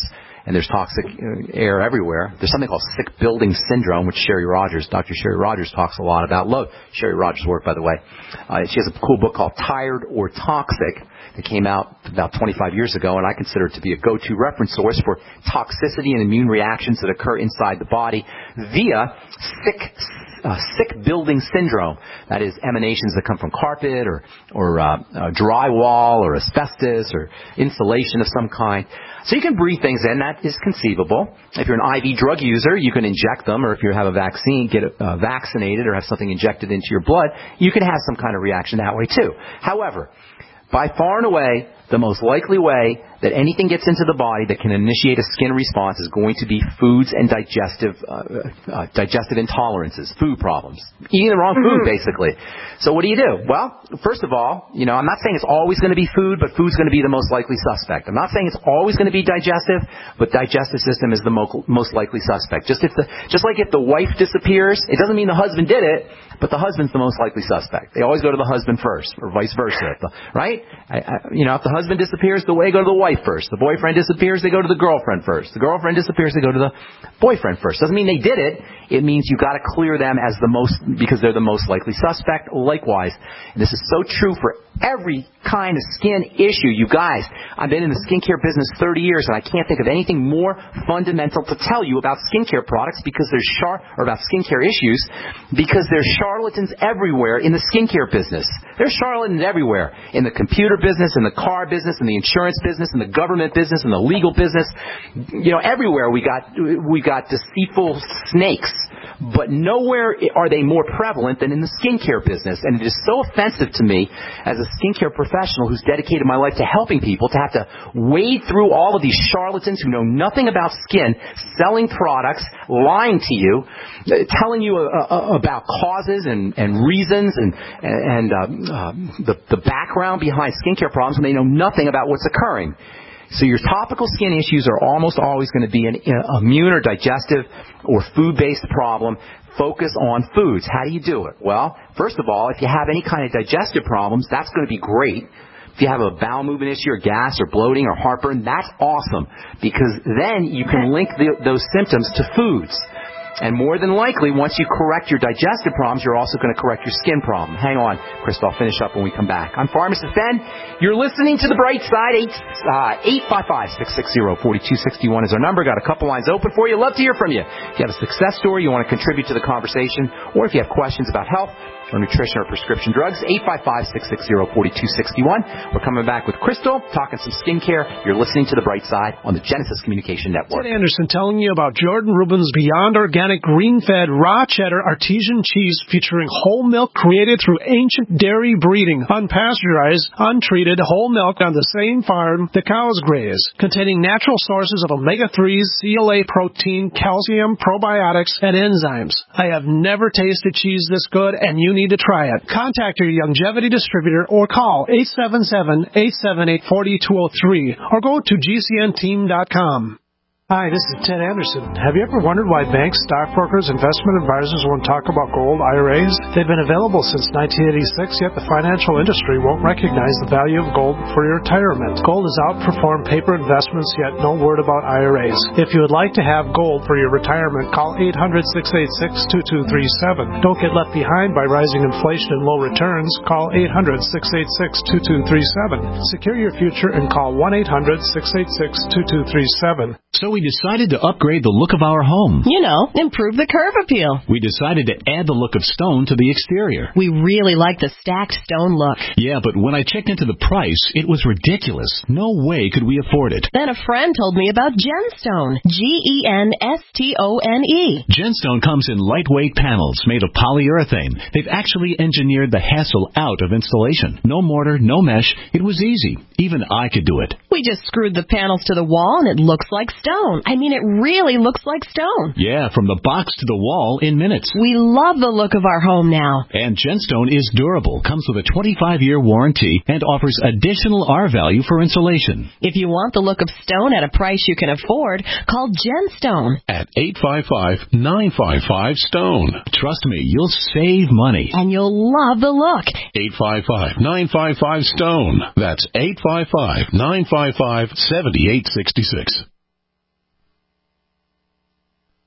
[SPEAKER 2] and there's toxic air everywhere. There's something called sick building syndrome, which Sherry Rogers, Doctor Sherry Rogers talks a lot about. Love Sherry Rogers' work, by the way. Uh, she has a cool book called Tired or Toxic that came out about twenty-five years ago, and I consider it to be a go-to reference source for toxicity and immune reactions that occur inside the body via sick Uh, sick building syndrome. That is emanations that come from carpet or, or uh, uh, drywall or asbestos or insulation of some kind. So you can breathe things in. That is conceivable. If you're an I V drug user, you can inject them, or if you have a vaccine, get uh, vaccinated or have something injected into your blood, you can have some kind of reaction that way too. However, by far and away, the most likely way that anything gets into the body that can initiate a skin response is going to be foods and digestive uh, uh, digestive intolerances, food problems. Eating the wrong food, basically. So what do you do? Well, first of all, you know, I'm not saying it's always going to be food, but food's going to be the most likely suspect. I'm not saying it's always going to be digestive, but digestive system is the mo- most likely suspect. Just if the, just like if the wife disappears, it doesn't mean the husband did it, but the husband's the most likely suspect. They always go to the husband first, or vice versa, right? I, I, you know, if the husband disappears, the way go to the wife first. The boyfriend disappears, they go to the girlfriend first. The girlfriend disappears, they go to the boyfriend first. Doesn't mean they did it. It means you got to clear them as the most, because they're the most likely suspect. Likewise, and this is so true for every kind of skin issue. You guys, I've been in the skincare business thirty years, and I can't think of anything more fundamental to tell you about skincare products because there's char- or about skincare issues because there's charlatans everywhere in the skincare business. There's charlatans everywhere in the computer business, in the car business, in the insurance business, in the government business, in the legal business. You know, everywhere we got we got deceitful snakes. But nowhere are they more prevalent than in the skincare business. And it is so offensive to me as a skincare professional who's dedicated my life to helping people to have to wade through all of these charlatans who know nothing about skin, selling products, lying to you, telling you uh, uh, about causes and, and reasons and, and uh, uh, the, the background behind skincare problems when they know nothing about what's occurring. So your topical skin issues are almost always going to be an uh, immune or digestive or food-based problem. Focus on foods. How do you do it? Well, first of all, if you have any kind of digestive problems, that's going to be great. If you have a bowel movement issue or gas or bloating or heartburn, that's awesome because then you can link the, those symptoms to foods. And more than likely, once you correct your digestive problems, you're also going to correct your skin problem. Hang on, Crystal, I'll finish up when we come back. I'm Pharmacist Ben. You're listening to The Bright Side. eight five five, six six zero, four two six one is our number. Got a couple lines open for you. Love to hear from you. If you have a success story, you want to contribute to the conversation, or if you have questions about health or nutrition or prescription drugs, eight five five, six six zero, four two six one. We're coming back with Crystal, talking some skincare. You're listening to The Bright Side on the Genesis Communication Network.
[SPEAKER 6] Ted Anderson telling you about Jordan Rubin's Beyond Organic Green-Fed Raw Cheddar Artesian Cheese featuring whole milk created through ancient dairy breeding, unpasteurized, untreated whole milk on the same farm the cows graze, containing natural sources of omega threes, C L A protein, calcium, probiotics, and enzymes. I have never tasted cheese this good, and you need to try it. Contact your Longevity distributor or call eight seven seven, eight seven eight, four two zero three or go to G C N team dot com. Hi, this is Ted Anderson. Have you ever wondered why banks, stockbrokers, investment advisors won't talk about gold I R As? They've been available since nineteen eighty-six, yet the financial industry won't recognize the value of gold for your retirement. Gold has outperformed paper investments, yet no word about I R As. If you would like to have gold for your retirement, call eight hundred, six eight six, two two three seven. Don't get left behind by rising inflation and low returns. Call eight hundred, six eight six, two two three seven. Secure your future and call one eight hundred, six eight six, two two three seven.
[SPEAKER 17] So we decided to upgrade the look of our home.
[SPEAKER 11] You know, improve the curve appeal.
[SPEAKER 17] We decided to add the look of stone to the exterior.
[SPEAKER 11] We really like the stacked stone look.
[SPEAKER 17] Yeah, but when I checked into the price, it was ridiculous. No way could we afford it.
[SPEAKER 11] Then a friend told me about Genstone. G E N S T O N E.
[SPEAKER 17] Genstone comes in lightweight panels made of polyurethane. They've actually engineered the hassle out of installation. No mortar, no mesh. It was easy. Even I could do it.
[SPEAKER 11] We just screwed the panels to the wall and it looks like stone. I mean, it really looks like stone.
[SPEAKER 17] Yeah, from the box to the wall in minutes.
[SPEAKER 11] We love the look of our home now.
[SPEAKER 17] And Genstone is durable, comes with a twenty-five year warranty, and offers additional R value for insulation.
[SPEAKER 11] If you want the look of stone at a price you can afford, call Genstone
[SPEAKER 10] at eight five five, nine five five, STONE.
[SPEAKER 17] Trust me, you'll save money.
[SPEAKER 11] And you'll love the look.
[SPEAKER 10] eight five five, nine five five, STONE. That's eight five five, nine five five, seven eight six six.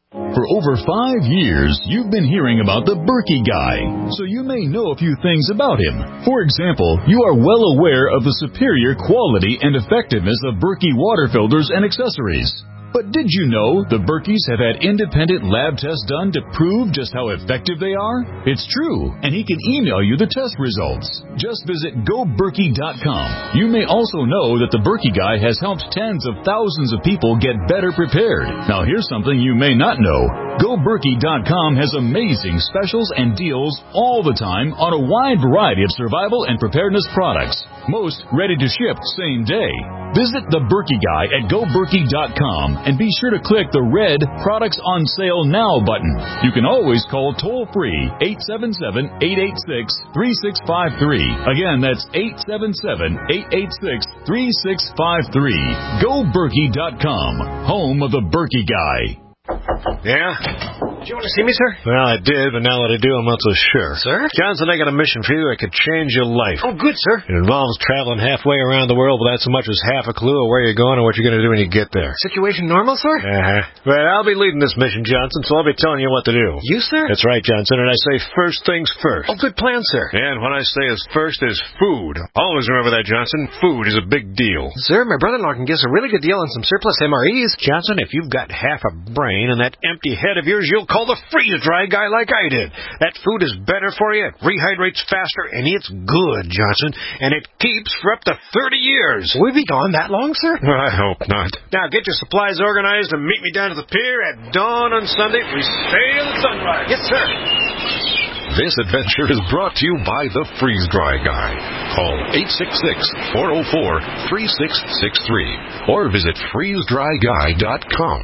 [SPEAKER 13] For over five years, you've been hearing about the Berkey Guy, so you may know a few things about him. For example, you are well aware of the superior quality and effectiveness of Berkey water filters and accessories. But did you know the Berkeys have had independent lab tests done to prove just how effective they are? It's true, and he can email you the test results. Just visit go berkey dot com. You may also know that the Berkey Guy has helped tens of thousands of people get better prepared. Now here's something you may not know. go berkey dot com has amazing specials and deals all the time on a wide variety of survival and preparedness products. Most ready to ship same day. Visit the Berkey Guy at go berkey dot com and be sure to click the red Products on Sale Now button. You can always call toll-free eight seven seven, eight eight six, three six five three. Again, that's eight seven seven, eight eight six, three six five three. go berkey dot com, home of the Berkey Guy.
[SPEAKER 18] Yeah?
[SPEAKER 19] Did you want to see me, sir?
[SPEAKER 18] Well, I did, but now that I do, I'm not so sure.
[SPEAKER 19] Sir?
[SPEAKER 18] Johnson, I got a mission for you that could change your life.
[SPEAKER 19] Oh, good, sir.
[SPEAKER 18] It involves traveling halfway around the world without so much as half a clue of where you're going or what you're going to do when you get there.
[SPEAKER 19] Situation normal, sir?
[SPEAKER 18] Uh-huh. Well, I'll be leading this mission, Johnson, so I'll be telling you what to do.
[SPEAKER 19] You, sir?
[SPEAKER 18] That's right, Johnson, and I say first things first.
[SPEAKER 19] Oh, good plan, sir.
[SPEAKER 18] And what I say is first is food. Always remember that, Johnson. Food is a big deal.
[SPEAKER 19] Sir, my brother-in-law can give us a really good deal on some surplus M R Es.
[SPEAKER 18] Johnson, if you've got half a brain and that empty head of yours, you'll call the freeze-dry guy like I did. That food is better for you, it rehydrates faster, and it's good, Johnson, and it keeps for up to thirty years.
[SPEAKER 19] Will we be gone that long, sir?
[SPEAKER 18] Well, I hope not. Now, get your supplies organized and meet me down at the pier at dawn on Sunday. We sail at sunrise.
[SPEAKER 19] Yes, sir.
[SPEAKER 10] This adventure is brought to you by the Freeze-Dry Guy. Call eight six six, four oh four, three six six three or visit freeze dry guy dot com.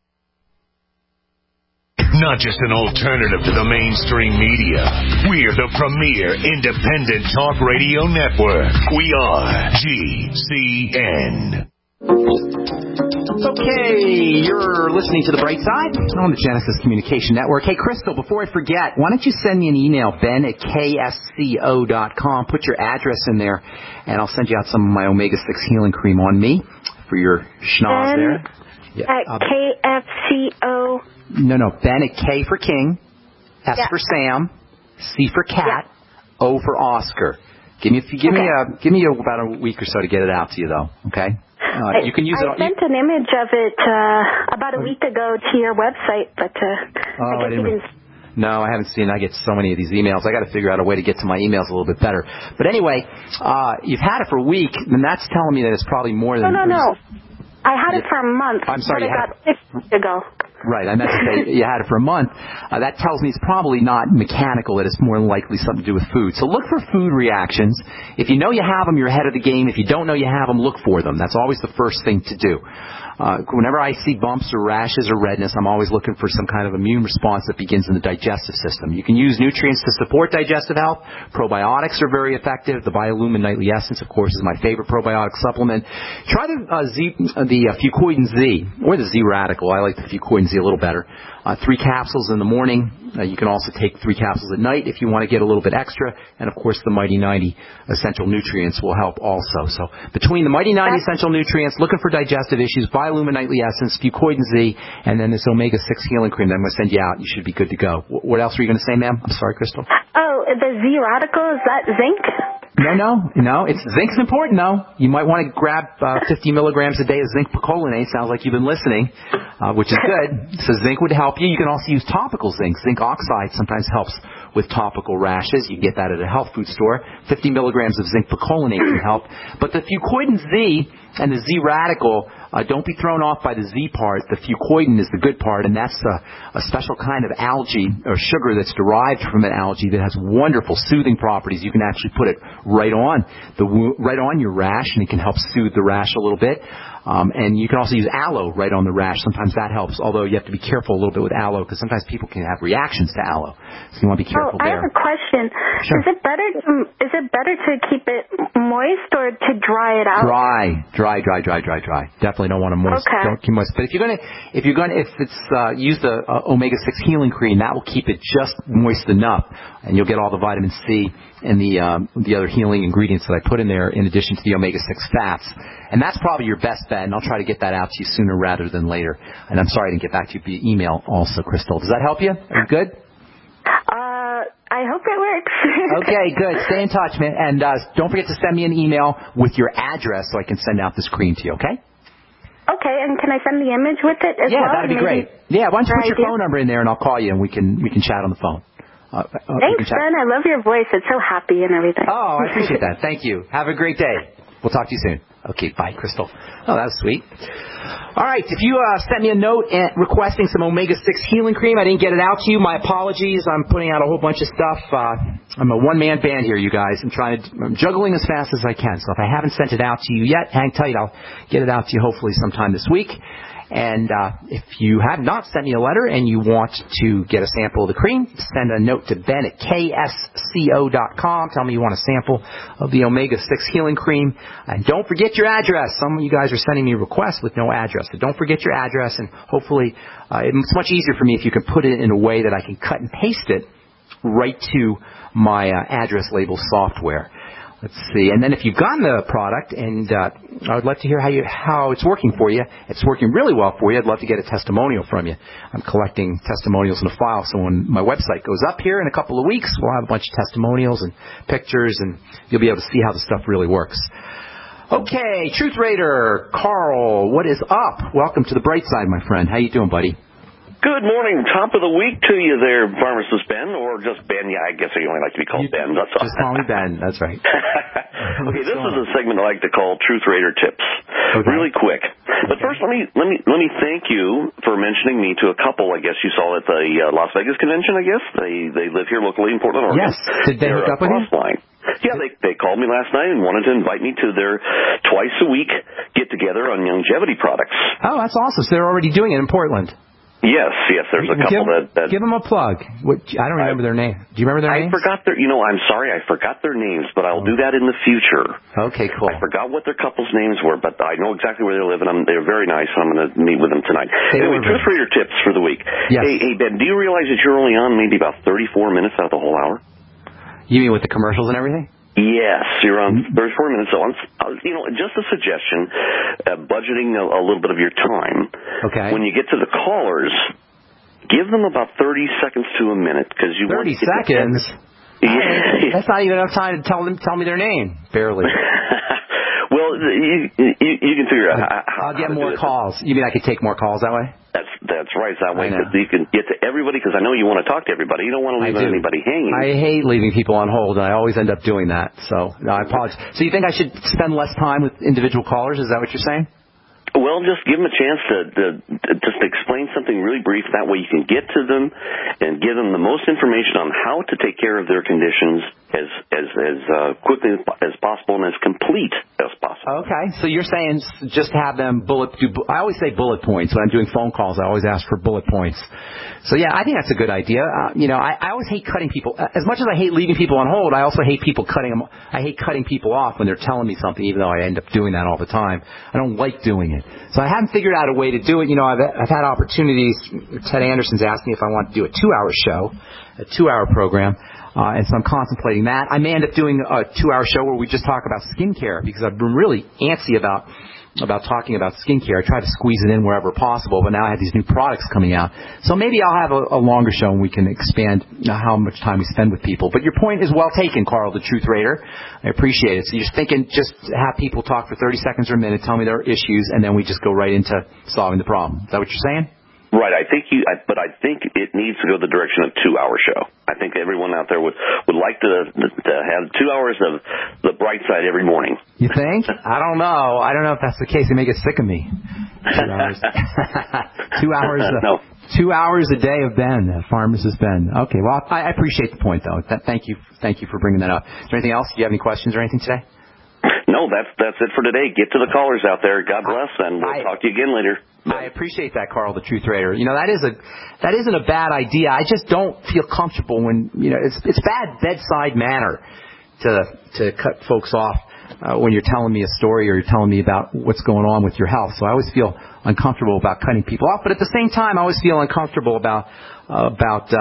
[SPEAKER 7] Not just an alternative to the mainstream media. We're the premier independent talk radio network. We are G C N.
[SPEAKER 2] Okay, you're listening to The Bright Side on the Genesis Communication Network. Hey, Crystal, before I forget, why don't you send me an email, Ben at K S C O dot com. Put your address in there, and I'll send you out some of my omega six healing cream on me for your schnoz
[SPEAKER 16] Ben
[SPEAKER 2] there. Yeah,
[SPEAKER 16] at
[SPEAKER 2] uh,
[SPEAKER 16] K F C O.
[SPEAKER 2] No, no, Ben at K for King, S
[SPEAKER 16] yeah.
[SPEAKER 2] for Sam, C for Cat,
[SPEAKER 16] yeah.
[SPEAKER 2] O for Oscar. Give me, give
[SPEAKER 16] okay.
[SPEAKER 2] me a, give me a, about a week or so to get it out to you, though. Okay. Uh, you can use
[SPEAKER 16] I
[SPEAKER 2] it.
[SPEAKER 16] I sent an image of it uh, about a week ago to your website, but uh,
[SPEAKER 2] oh,
[SPEAKER 16] I guess
[SPEAKER 2] I didn't.
[SPEAKER 16] you didn't.
[SPEAKER 2] No, I haven't seen. I get so many of these emails. I got to figure out a way to get to my emails a little bit better. But anyway, uh, you've had it for a week, and that's telling me that it's probably more than.
[SPEAKER 16] No, no, no. I had it for a month.
[SPEAKER 2] I'm sorry.
[SPEAKER 16] But
[SPEAKER 2] You
[SPEAKER 16] I
[SPEAKER 2] had
[SPEAKER 16] got it six weeks ago.
[SPEAKER 2] Right, I meant to say you had it for a month. Uh, that tells me it's probably not mechanical, that it's more than likely something to do with food. So look for food reactions. If you know you have them, you're ahead of the game. If you don't know you have them, look for them. That's always the first thing to do. Uh, whenever I see bumps or rashes or redness, I'm always looking for some kind of immune response that begins in the digestive system. You can use nutrients to support digestive health. Probiotics are very effective. The Biolumin Nightly Essence, of course, is my favorite probiotic supplement. Try the uh, Z, uh, the uh, Fucoidan Z, or the Z Radical. I like the Fucoidan Z a little better. Uh, three capsules in the morning. Uh, you can also take three capsules at night if you want to get a little bit extra. And, of course, the Mighty ninety Essential Nutrients will help also. So between the Mighty ninety Essential Nutrients, looking for digestive issues, Biolumin Nightly Essence, Fucoidan Z, and then this omega six healing cream that I'm going to send you out, you should be good to go. What else were you going to say, ma'am? I'm sorry, Crystal.
[SPEAKER 16] Oh, the Z Radical, is that zinc?
[SPEAKER 2] No, no, no. It's zinc's important, though. You might want to grab uh, fifty milligrams a day of zinc picolinate. Sounds like you've been listening, uh, which is good. So zinc would help you. You can also use topical zinc. Zinc oxide sometimes helps with topical rashes. You can get that at a health food store. fifty milligrams of zinc picolinate can help. But the Fucoidan Z and the Z Radical, uh, don't be thrown off by the Z part. The Fucoidan is the good part, and that's a, a special kind of algae or sugar that's derived from an algae that has wonderful soothing properties. You can actually put it right on the right on your rash, and it can help soothe the rash a little bit. Um, and you can also use aloe right on the rash. Sometimes that helps, although you have to be careful a little bit with aloe because sometimes people can have reactions to aloe. So you want to be careful
[SPEAKER 16] oh, I
[SPEAKER 2] there.
[SPEAKER 16] have a question.
[SPEAKER 2] Sure.
[SPEAKER 16] Is it better to, is it better to keep it moist or to dry it out?
[SPEAKER 2] Dry, dry, dry, dry, dry, dry. Definitely don't want to moist.
[SPEAKER 16] Okay.
[SPEAKER 2] Don't keep moist. But if you're gonna, if you're gonna, if it's uh, use the uh, omega six healing cream, that will keep it just moist enough, and you'll get all the vitamin C and the um, the other healing ingredients that I put in there, in addition to the omega six fats. And that's probably your best bet Ben. I'll try to get that out to you sooner rather than later. And I'm sorry I didn't get back to you via email also, Crystal. Does that help you? Are you good?
[SPEAKER 16] Uh, I hope it works.
[SPEAKER 2] Okay, good. Stay in touch, man. And uh, don't forget to send me an email with your address so I can send out this cream to you, okay?
[SPEAKER 16] Okay, and can I send the image with it as
[SPEAKER 2] yeah,
[SPEAKER 16] well?
[SPEAKER 2] Yeah, that'd be
[SPEAKER 16] Maybe
[SPEAKER 2] great. Yeah, why don't you put your
[SPEAKER 16] idea?
[SPEAKER 2] phone number in there and I'll call you and we can we can chat on the phone. Uh, uh,
[SPEAKER 16] Thanks, Ben. I love your voice. It's so happy and everything.
[SPEAKER 2] Oh, I appreciate that. Thank you. Have a great day. We'll talk to you soon. Okay, bye, Crystal. Oh, that was sweet. All right, if you uh, sent me a note and requesting some omega six healing cream, I didn't get it out to you. My apologies. I'm putting out a whole bunch of stuff. Uh, I'm a one-man band here, you guys. I'm trying to, I'm juggling as fast as I can. So if I haven't sent it out to you yet, hang tight. I'll get it out to you hopefully sometime this week. And uh, if you have not sent me a letter and you want to get a sample of the cream, send a note to Ben at K S C O dot com. Tell me you want a sample of the omega six healing cream. And don't forget your address. Some of you guys are sending me requests with no address. So don't forget your address. And hopefully uh, it's much easier for me if you can put it in a way that I can cut and paste it right to my uh, address label software. Let's see. And then if you've gotten the product, and uh, I would love to hear how you how it's working for you. It's working really well for you. I'd love to get a testimonial from you. I'm collecting testimonials in a file, so when my website goes up here in a couple of weeks, we'll have a bunch of testimonials and pictures, and you'll be able to see how the stuff really works. Okay, Truth Raider, Carl, what is up? Welcome to the bright side, my friend. How you doing, buddy?
[SPEAKER 20] Good morning. Top of the week to you there, Pharmacist Ben, or just Ben. Yeah, I guess I only like to be called you, Ben. That's all.
[SPEAKER 2] Just call me Ben. That's right.
[SPEAKER 20] Okay, this is a segment I like to call Truth Raider Tips. Okay. Really quick. But first, let me let me let me thank you for mentioning me to a couple. I guess you saw at the uh, Las Vegas convention. I guess they they live here locally in Portland, Oregon.
[SPEAKER 2] Yes. Did they hook up with you?
[SPEAKER 20] Line. Yeah, they they called me last night and wanted to invite me to their twice a week get together on longevity products.
[SPEAKER 2] Oh, that's awesome. So they're already doing it in Portland.
[SPEAKER 20] Yes, yes. There's a couple
[SPEAKER 2] give,
[SPEAKER 20] that, that
[SPEAKER 2] give them a plug. What, I don't remember I, their name. Do you remember their
[SPEAKER 20] I
[SPEAKER 2] names?
[SPEAKER 20] I forgot their. You know, I'm sorry, I forgot their names, but I'll oh. do that in the future.
[SPEAKER 2] Okay, cool.
[SPEAKER 20] I forgot what their couples' names were, but I know exactly where they live, and I'm, they're very nice. And I'm going to meet with them tonight. Hey, anyway, Truth Raider tips for the week.
[SPEAKER 2] Yes.
[SPEAKER 20] Hey, hey, Ben, do you realize that you're only on maybe about thirty-four minutes out of the whole hour?
[SPEAKER 2] You mean with the commercials and everything?
[SPEAKER 20] Yes, you're on thirty-four minutes. So, I'm, you know, just a suggestion, uh, budgeting a, a little bit of your time.
[SPEAKER 2] Okay.
[SPEAKER 20] When you get to the callers, give them about thirty seconds to a minute, because you
[SPEAKER 2] thirty
[SPEAKER 20] want
[SPEAKER 2] seconds.
[SPEAKER 20] Yeah.
[SPEAKER 2] That's not even enough time to tell them tell me their name. Barely.
[SPEAKER 20] Well, you, you, you can figure out how, how
[SPEAKER 2] I'll get
[SPEAKER 20] how
[SPEAKER 2] more calls. You mean I could take more calls that way?
[SPEAKER 20] That's that's right. That way you can get to everybody, because I know you want to talk to everybody. You don't want to leave anybody hanging.
[SPEAKER 2] I hate leaving people on hold, and I always end up doing that. So no, I apologize. So you think I should spend less time with individual callers? Is that what you're saying?
[SPEAKER 20] Well, just give them a chance to, to, to just explain something really brief. That way you can get to them and give them the most information on how to take care of their conditions as as as uh, quickly as possible and as complete as possible.
[SPEAKER 2] Okay. So you're saying just have them bullet. Do, I always say bullet points when I'm doing phone calls. I always ask for bullet points. So yeah, I think that's a good idea. Uh, you know, I, I always hate cutting people. As much as I hate leaving people on hold, I also hate people cutting them. I hate cutting people off when they're telling me something, even though I end up doing that all the time. I don't like doing it. So I haven't figured out a way to do it. You know, I've, I've had opportunities. Ted Anderson's asked me if I want to do a two-hour show, a two-hour program, uh, and so I'm contemplating that. I may end up doing a two-hour show where we just talk about skincare, because I've been really antsy about about talking about skincare. I try to squeeze it in wherever possible, but now I have these new products coming out. So maybe I'll have a, a longer show and we can expand how much time we spend with people. But your point is well taken, Carl, the Truth Raider. I appreciate it. So you're thinking just have people talk for thirty seconds or a minute, tell me their issues, and then we just go right into solving the problem. Is that what you're saying?
[SPEAKER 20] Right, I think you, I, but I think it needs to go the direction of two-hour show. I think everyone out there would would like to to have two hours of the bright side every morning.
[SPEAKER 2] You think? I don't know. I don't know if that's the case. They may get sick of me. Two hours. two hours. Of,
[SPEAKER 20] no.
[SPEAKER 2] Two hours a day of Ben, uh, Pharmacist Ben. Okay. Well, I, I appreciate the point, though. Th- thank you. Thank you for bringing that up. Is there anything else? Do you have any questions or anything today?
[SPEAKER 20] No, that's that's it for today. Get to the callers out there. God bless, and we'll I, talk to you again later.
[SPEAKER 2] I appreciate that, Carl, the Truth Raider. You know, that is a that isn't a bad idea. I just don't feel comfortable when, you know, it's it's bad bedside manner to to cut folks off uh, when you're telling me a story or you're telling me about what's going on with your health. So I always feel uncomfortable about cutting people off, but at the same time, I always feel uncomfortable about uh, about uh,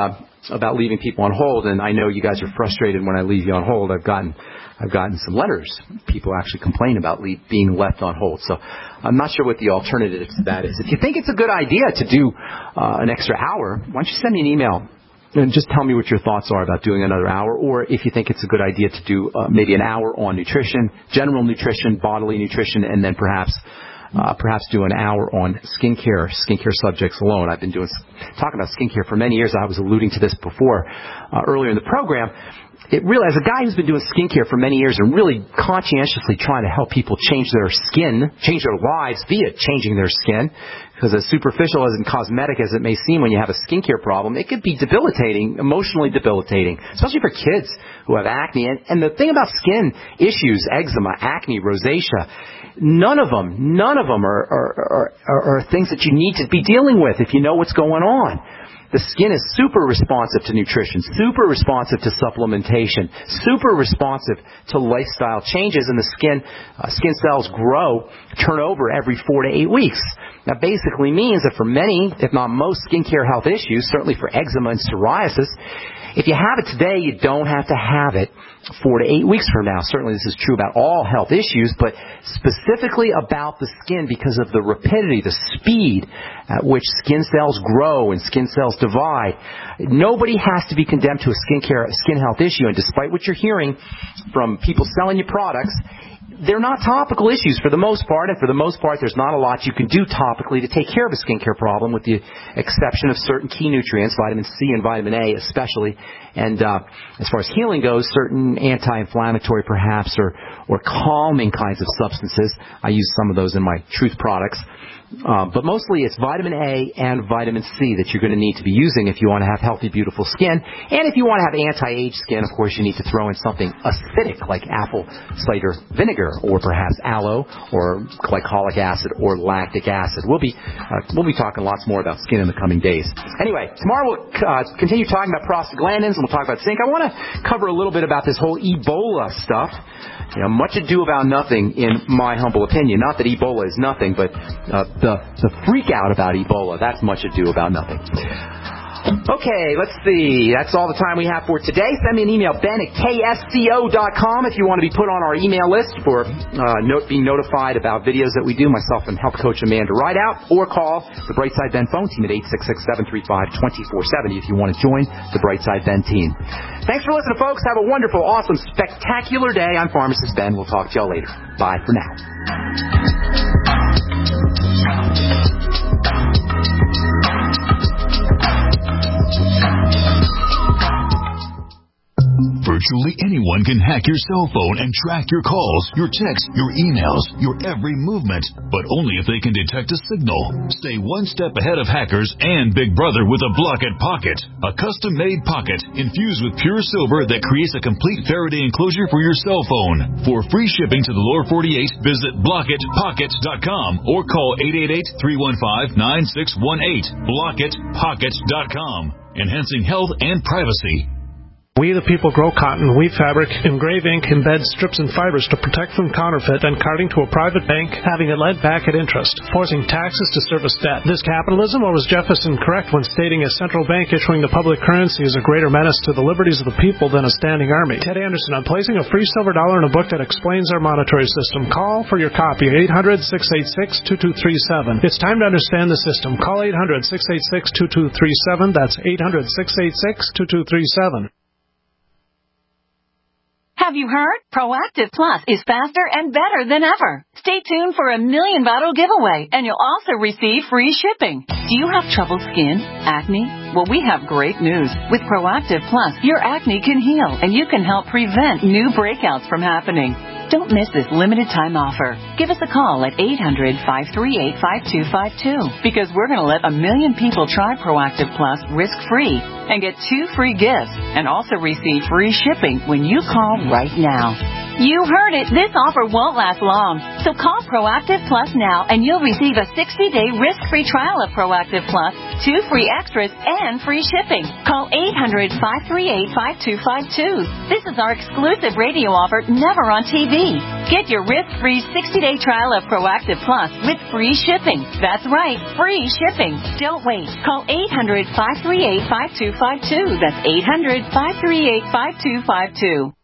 [SPEAKER 2] about leaving people on hold, and I know you guys are frustrated when I leave you on hold. I've gotten I've gotten some letters. People actually complain about leave, being left on hold. So I'm not sure what the alternative to that is. If you think it's a good idea to do uh, an extra hour, why don't you send me an email and just tell me what your thoughts are about doing another hour, or if you think it's a good idea to do uh, maybe an hour on nutrition, general nutrition, bodily nutrition, and then perhaps Uh, perhaps do an hour on skincare, skincare subjects alone. I've been doing talking about skincare for many years. I was alluding to this before uh, earlier in the program. It really, as a guy who's been doing skincare for many years and really conscientiously trying to help people change their skin, change their lives via changing their skin, because as superficial as and cosmetic as it may seem when you have a skincare problem, it could be debilitating, emotionally debilitating, especially for kids who have acne. And, and the thing about skin issues, eczema, acne, rosacea, none of them, none of them are, are, are, are, are things that you need to be dealing with if you know what's going on. The skin is super responsive to nutrition, super responsive to supplementation, super responsive to lifestyle changes, and the skin uh, skin cells grow, turn over every four to eight weeks. That basically means that for many, if not most, skincare health issues, certainly for eczema and psoriasis, if you have it today, you don't have to have it four to eight weeks from now. Certainly this is true about all health issues, but specifically about the skin because of the rapidity, the speed at which skin cells grow and skin cells divide. Nobody has to be condemned to a skincare, skin health issue, and despite what you're hearing from people selling you products, they're not topical issues for the most part, and for the most part, there's not a lot you can do topically to take care of a skincare problem, with the exception of certain key nutrients, vitamin C and vitamin A especially. And uh, as far as healing goes, certain anti-inflammatory perhaps or, or calming kinds of substances. I use some of those in my Truth products. Uh, but mostly it's vitamin A and vitamin C that you're going to need to be using if you want to have healthy, beautiful skin. And if you want to have anti-age skin, of course, you need to throw in something acidic like apple cider vinegar, or perhaps aloe, or glycolic acid, or lactic acid. We'll be uh, we'll be talking lots more about skin in the coming days. Anyway, tomorrow we'll uh, continue talking about prostaglandins, and we'll talk about zinc. I want to cover a little bit about this whole Ebola stuff. You know, much ado about nothing, in my humble opinion. Not that Ebola is nothing, but uh, the the freak out about Ebola, that's much ado about nothing. Okay, let's see. That's all the time we have for today. Send me an email, Ben at K S C O dot com, if you want to be put on our email list for uh, note, being notified about videos that we do, myself and health coach Amanda Rideout, or call the Brightside Ben phone team at eight six six, seven three five, two four seven zero if you want to join the Brightside Ben team. Thanks for listening, folks. Have a wonderful, awesome, spectacular day. I'm Pharmacist Ben. We'll talk to y'all later. Bye for now.
[SPEAKER 13] Virtually anyone can hack your cell phone and track your calls, your texts, your emails, your every movement, but only if they can detect a signal. Stay one step ahead of hackers and Big Brother with a Blockit Pocket, a custom-made pocket infused with pure silver that creates a complete Faraday enclosure for your cell phone. For free shipping to the lower forty-eight, visit blockit pocket dot com or call eight eight eight, three one five, nine six one eight. blockit pocket dot com, enhancing health and privacy.
[SPEAKER 21] We the people grow cotton, weave fabric, engrave ink, embed strips and fibers to protect from counterfeit and carting to a private bank, having it lent back at interest, forcing taxes to service debt. This capitalism, or was Jefferson correct when stating a central bank issuing the public currency is a greater menace to the liberties of the people than a standing army? Ted Anderson, I'm placing a free silver dollar in a book that explains our monetary system. Call for your copy at eight hundred, six eight six, two two three seven. It's time to understand the system. Call eight hundred, six eight six, two two three seven. That's eight hundred, six eight six, two two three seven.
[SPEAKER 22] Have you heard? Proactive Plus is faster and better than ever. Stay tuned for a million bottle giveaway, and you'll also receive free shipping. Do you have troubled skin? Acne? Well, we have great news. With Proactive Plus, your acne can heal, and you can help prevent new breakouts from happening. Don't miss this limited time offer. Give us a call at eight hundred, five three eight, five two five two, because we're going to let a million people try Proactive Plus risk-free and get two free gifts and also receive free shipping when you call right now. You heard it. This offer won't last long. So call Proactive Plus now and you'll receive a sixty-day risk-free trial of Proactive Plus, two free extras, and free shipping. Call eight hundred, five three eight, five two five two. This is our exclusive radio offer, never on T V. Get your risk-free sixty-day trial of Proactive Plus with free shipping. That's right, free shipping. Don't wait. Call eight hundred, five three eight, five two five two. That's eight hundred, five three eight, five two five two.